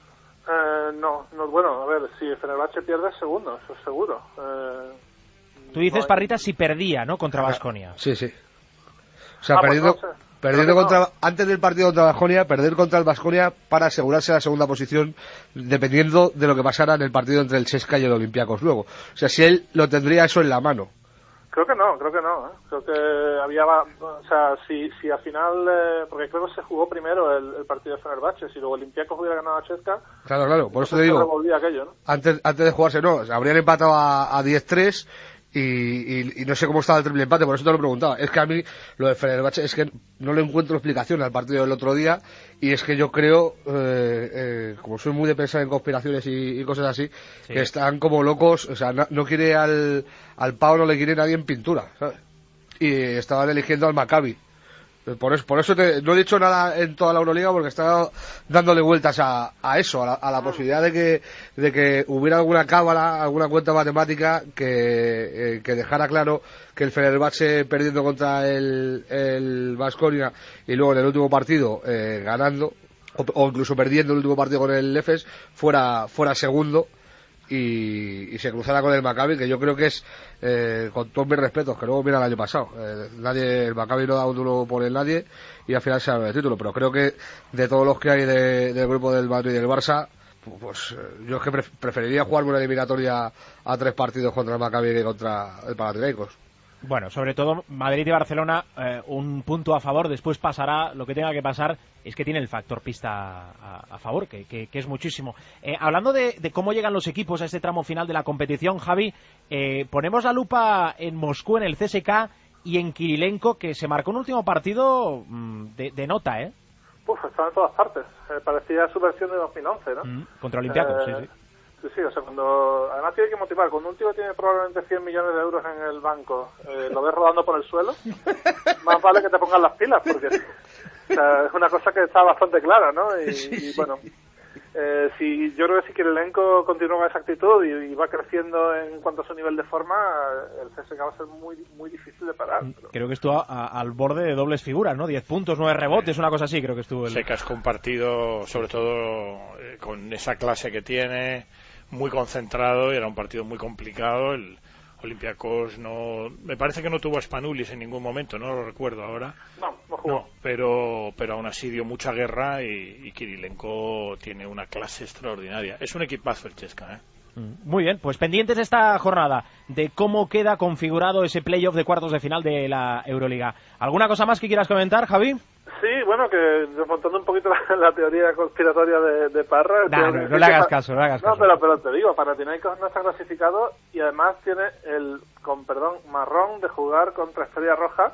Eh, no, no, bueno, a ver, si el Fenerbahce pierde es segundo, eso es seguro. Eh, Tú dices, no hay... Parrita, si perdía, ¿no? Contra Baskonia. Sí, sí. O sea, ah, perdiendo, pues no sé. perdiendo no. contra, antes del partido contra Baskonia, perder contra el Baskonia para asegurarse la segunda posición, dependiendo de lo que pasara en el partido entre el Chesca y el Olympiacos luego. O sea, si él lo tendría eso en la mano. Creo que no, creo que no. ¿eh? Creo que había, o sea, si, si al final, eh, porque creo que se jugó primero el, el partido de Fenerbahce, si luego Olympiacos hubiera ganado a Chesca. Claro, claro, por eso te digo. Aquello, ¿no? Antes, antes de jugarse, no, habrían empatado a, a diez tres. Y, y, y no sé cómo estaba el triple empate, por eso te lo preguntaba. Es que a mí lo de Fenerbahce es que no le encuentro explicación al partido del otro día, y es que yo creo, eh, eh, como soy muy de pensar en conspiraciones y, y cosas así, sí. que están como locos, o sea, no, no quiere al, al Pau, no le quiere nadie en pintura, ¿sabes? Y estaban eligiendo al Maccabi. Por eso, por eso te, no he dicho nada en toda la Euroliga, porque estaba dándole vueltas a, a eso, a la, a la posibilidad de que, de que hubiera alguna cábala, alguna cuenta matemática que, eh, que dejara claro que el Fenerbahce perdiendo contra el, el Baskonia y luego en el último partido eh, ganando, o, o incluso perdiendo el último partido con el Efes, fuera, fuera segundo. Y, y se cruzara con el Maccabi, que yo creo que es, eh, con todos mis respetos, que luego mira el año pasado, eh, nadie, el Maccabi no da un duro por el nadie y al final se da el título, pero creo que de todos los que hay de, del grupo del Madrid y del Barça, pues yo es que preferiría jugarme una eliminatoria a tres partidos contra el Maccabi que contra el Panathinaikos. Bueno, sobre todo Madrid y Barcelona, eh, un punto a favor, después pasará lo que tenga que pasar, es que tiene el factor pista a, a favor, que, que, que es muchísimo. Eh, hablando de, de cómo llegan los equipos a este tramo final de la competición, Javi, eh, ponemos la lupa en Moscú, en el C S K y en Kirilenko, que se marcó un último partido mmm, de, de nota, ¿eh? Uf, estaba en todas partes, eh, parecía su versión de dos mil once, ¿no? Mm, contra Olympiacos, eh, sí, sí. Sí, sí, o sea, cuando además tiene que motivar, cuando un tío tiene probablemente cien millones de euros en el banco, eh, lo ves rodando por el suelo, más vale que te pongan las pilas, porque o sea, es una cosa que está bastante clara, ¿no? Y, y bueno, eh, si yo creo que si Kirilenko continúa con esa actitud y, y va creciendo en cuanto a su nivel de forma, el C S K va a ser muy muy difícil de parar. Pero... Creo que estuvo a, a, al borde de dobles figuras, ¿no? diez puntos, nueve rebotes, una cosa así, creo que estuvo. El... Sé que has compartido, sobre todo eh, con esa clase que tiene, muy concentrado, y era un partido muy complicado. El Olympiacos no, me parece que no tuvo a Spanulis en ningún momento, no lo recuerdo ahora. No, no jugó. No, pero, pero aún así dio mucha guerra, y, y Kirilenko tiene una clase extraordinaria. Es un equipazo el Chesca, ¿eh? Muy bien, pues pendientes esta jornada de cómo queda configurado ese playoff de cuartos de final de la Euroliga. ¿Alguna cosa más que quieras comentar, Javi? Sí, bueno, que desmontando un poquito la, la teoría conspiratoria de, de Parra... Nah, no, no le hagas caso, no le hagas caso. No, pero, pero te digo, Panathinaikos no está clasificado y además tiene el, con perdón, marrón de jugar contra Estrella Roja.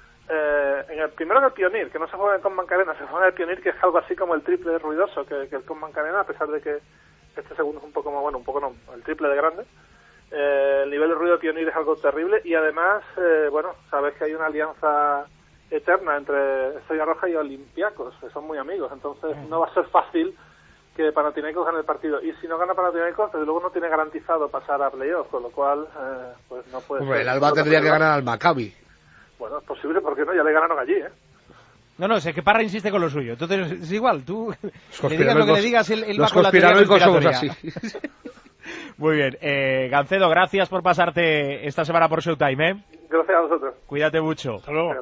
Eh, en el primero en el Pionir, que no se juega en Con Arena, se juega en el Pionir, que es algo así como el triple ruidoso que, que el Con Arena, a pesar de que este segundo es un poco más, bueno, un poco no, el triple de grande. Eh, el nivel de ruido de Pionir es algo terrible y además, eh, bueno, sabes que hay una alianza eterna entre Estrella Roja y Olympiacos, que son muy amigos, entonces no va a ser fácil que Panathinaikos gane el partido, y si no gana Panathinaikos, desde luego no tiene garantizado pasar a playoff, con lo cual eh, pues no puede Hombre, ser. el Alba tendría que ganar al Maccabi. Bueno, es posible, porque no, ya le ganaron allí, ¿eh? No, no, sé que Parra insiste con lo suyo, entonces es igual, tú le digas lo que le digas, él, él va los con la teoría conspiranoicos somos así. Muy bien, eh, Gancedo, gracias por pasarte esta semana por Showtime, ¿eh? Gracias a vosotros. Cuídate mucho. Hasta luego.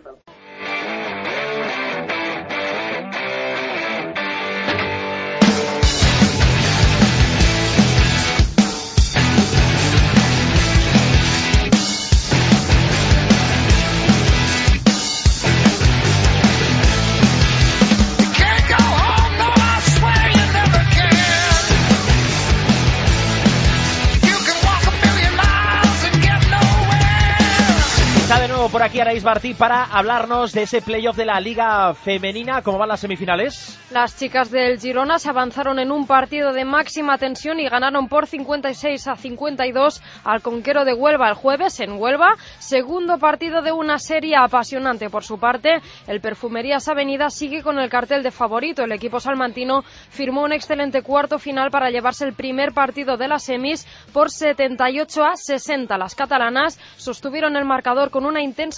Por aquí Araís Martí para hablarnos de ese playoff de la Liga Femenina. ¿Cómo van las semifinales? Las chicas del Girona se avanzaron en un partido de máxima tensión y ganaron por cincuenta y seis a cincuenta y dos al Conquero de Huelva el jueves en Huelva. Segundo partido de una serie apasionante. Por su parte, el Perfumerías Avenida sigue con el cartel de favorito. El equipo salmantino firmó un excelente cuarto final para llevarse el primer partido de las semis por setenta y ocho a sesenta. Las catalanas sostuvieron el marcador con una intensa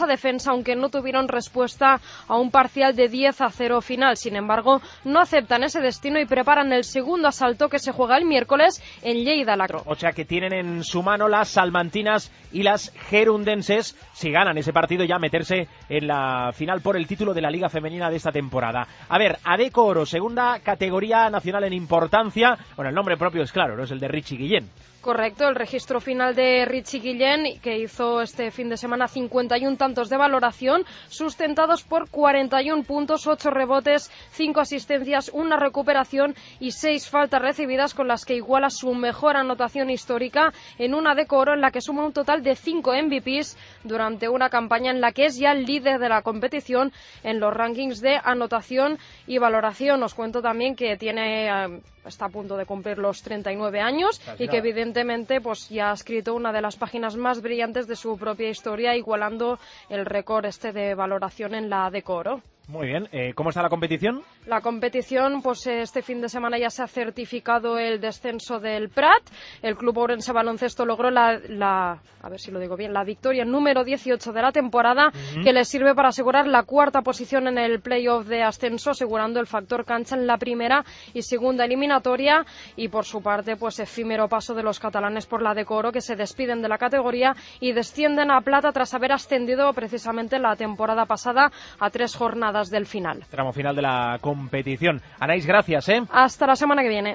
esa defensa, aunque no tuvieron respuesta a un parcial de diez a cero final. Sin embargo, no aceptan ese destino y preparan el segundo asalto que se juega el miércoles en Lleida Lacro. O sea que tienen en su mano las salmantinas y las gerundenses, si ganan ese partido, ya meterse en la final por el título de la Liga Femenina de esta temporada. A ver, Adecco Oro, segunda categoría nacional en importancia. Bueno, el nombre propio es claro, no es el de Richie Guillén. Correcto, el registro final de Richie Guillén, que hizo este fin de semana cincuenta y uno tantos de valoración, sustentados por cuarenta y uno puntos, ocho rebotes, cinco asistencias, una recuperación y seis faltas recibidas, con las que iguala su mejor anotación histórica en una Adecco Oro, en la que suma un total de cinco M V Ps durante una campaña en la que es ya el líder de la competición en los rankings de anotación y valoración. Os cuento también que tiene... Eh, está a punto de cumplir los treinta y nueve años y que evidentemente pues ya ha escrito una de las páginas más brillantes de su propia historia, igualando el récord este de valoración en la Adecco Oro. Muy bien, eh, ¿cómo está la competición? La competición, pues este fin de semana ya se ha certificado el descenso del Prat. El Club Ourense Baloncesto logró la, la, a ver si lo digo bien, la victoria número dieciocho de la temporada, uh-huh. que le sirve para asegurar la cuarta posición en el playoff de ascenso, asegurando el factor cancha en la primera y segunda eliminatoria. Y por su parte, pues efímero paso de los catalanes por la Adecco Oro, que se despiden de la categoría y descienden a plata tras haber ascendido precisamente la temporada pasada a tres jornadas del final. Tramo final de la competición. Anaís, gracias, ¿eh? Hasta la semana que viene.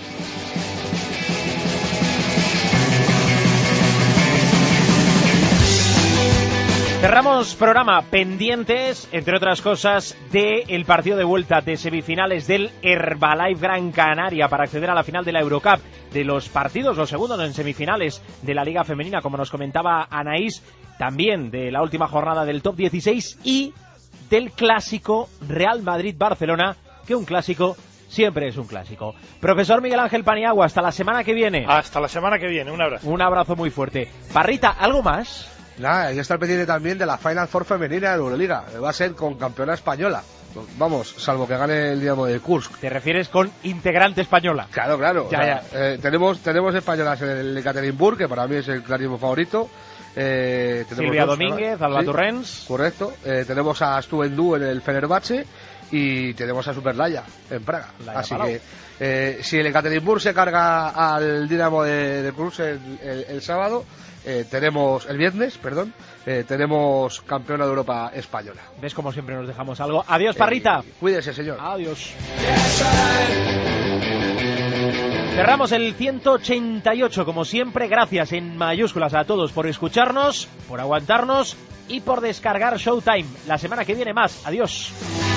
Cerramos programa pendientes, entre otras cosas, del partido de vuelta de semifinales del Herbalife Gran Canaria para acceder a la final de la Eurocup, de los partidos, los segundos en semifinales de la Liga Femenina, como nos comentaba Anaís, también de la última jornada del top dieciséis y del clásico Real Madrid-Barcelona, que un clásico siempre es un clásico. Profesor Miguel Ángel Paniagua, hasta la semana que viene. Hasta la semana que viene, un abrazo. Un abrazo muy fuerte. Parrita, ¿algo más? Nada, hay que estar pendiente también de la Final Four femenina de Euroliga. Va a ser con campeona española. Vamos, salvo que gane el Dinamo de Kursk. ¿Te refieres con integrante española? Claro, claro. Ya, o sea, ya. Eh, tenemos, tenemos españolas en el Ekaterinburg, que para mí es el clarísimo favorito. Eh, Silvia dos, Domínguez, Alba sí, Torrens. Correcto. Eh, tenemos a Stuvendú en el Fenerbahce y tenemos a Superlaya en Praga. Laya Así Palau. que eh, si el Ekaterinburg se carga al Dinamo de, de Kursk el, el, el sábado, eh, tenemos el viernes, perdón, eh, tenemos campeona de Europa española. ¿Ves como siempre nos dejamos algo? Adiós, Parrita. Eh, cuídese, señor. Adiós. Cerramos el ciento ochenta y ocho, como siempre, gracias en mayúsculas a todos por escucharnos, por aguantarnos y por descargar Showtime. La semana que viene más. Adiós.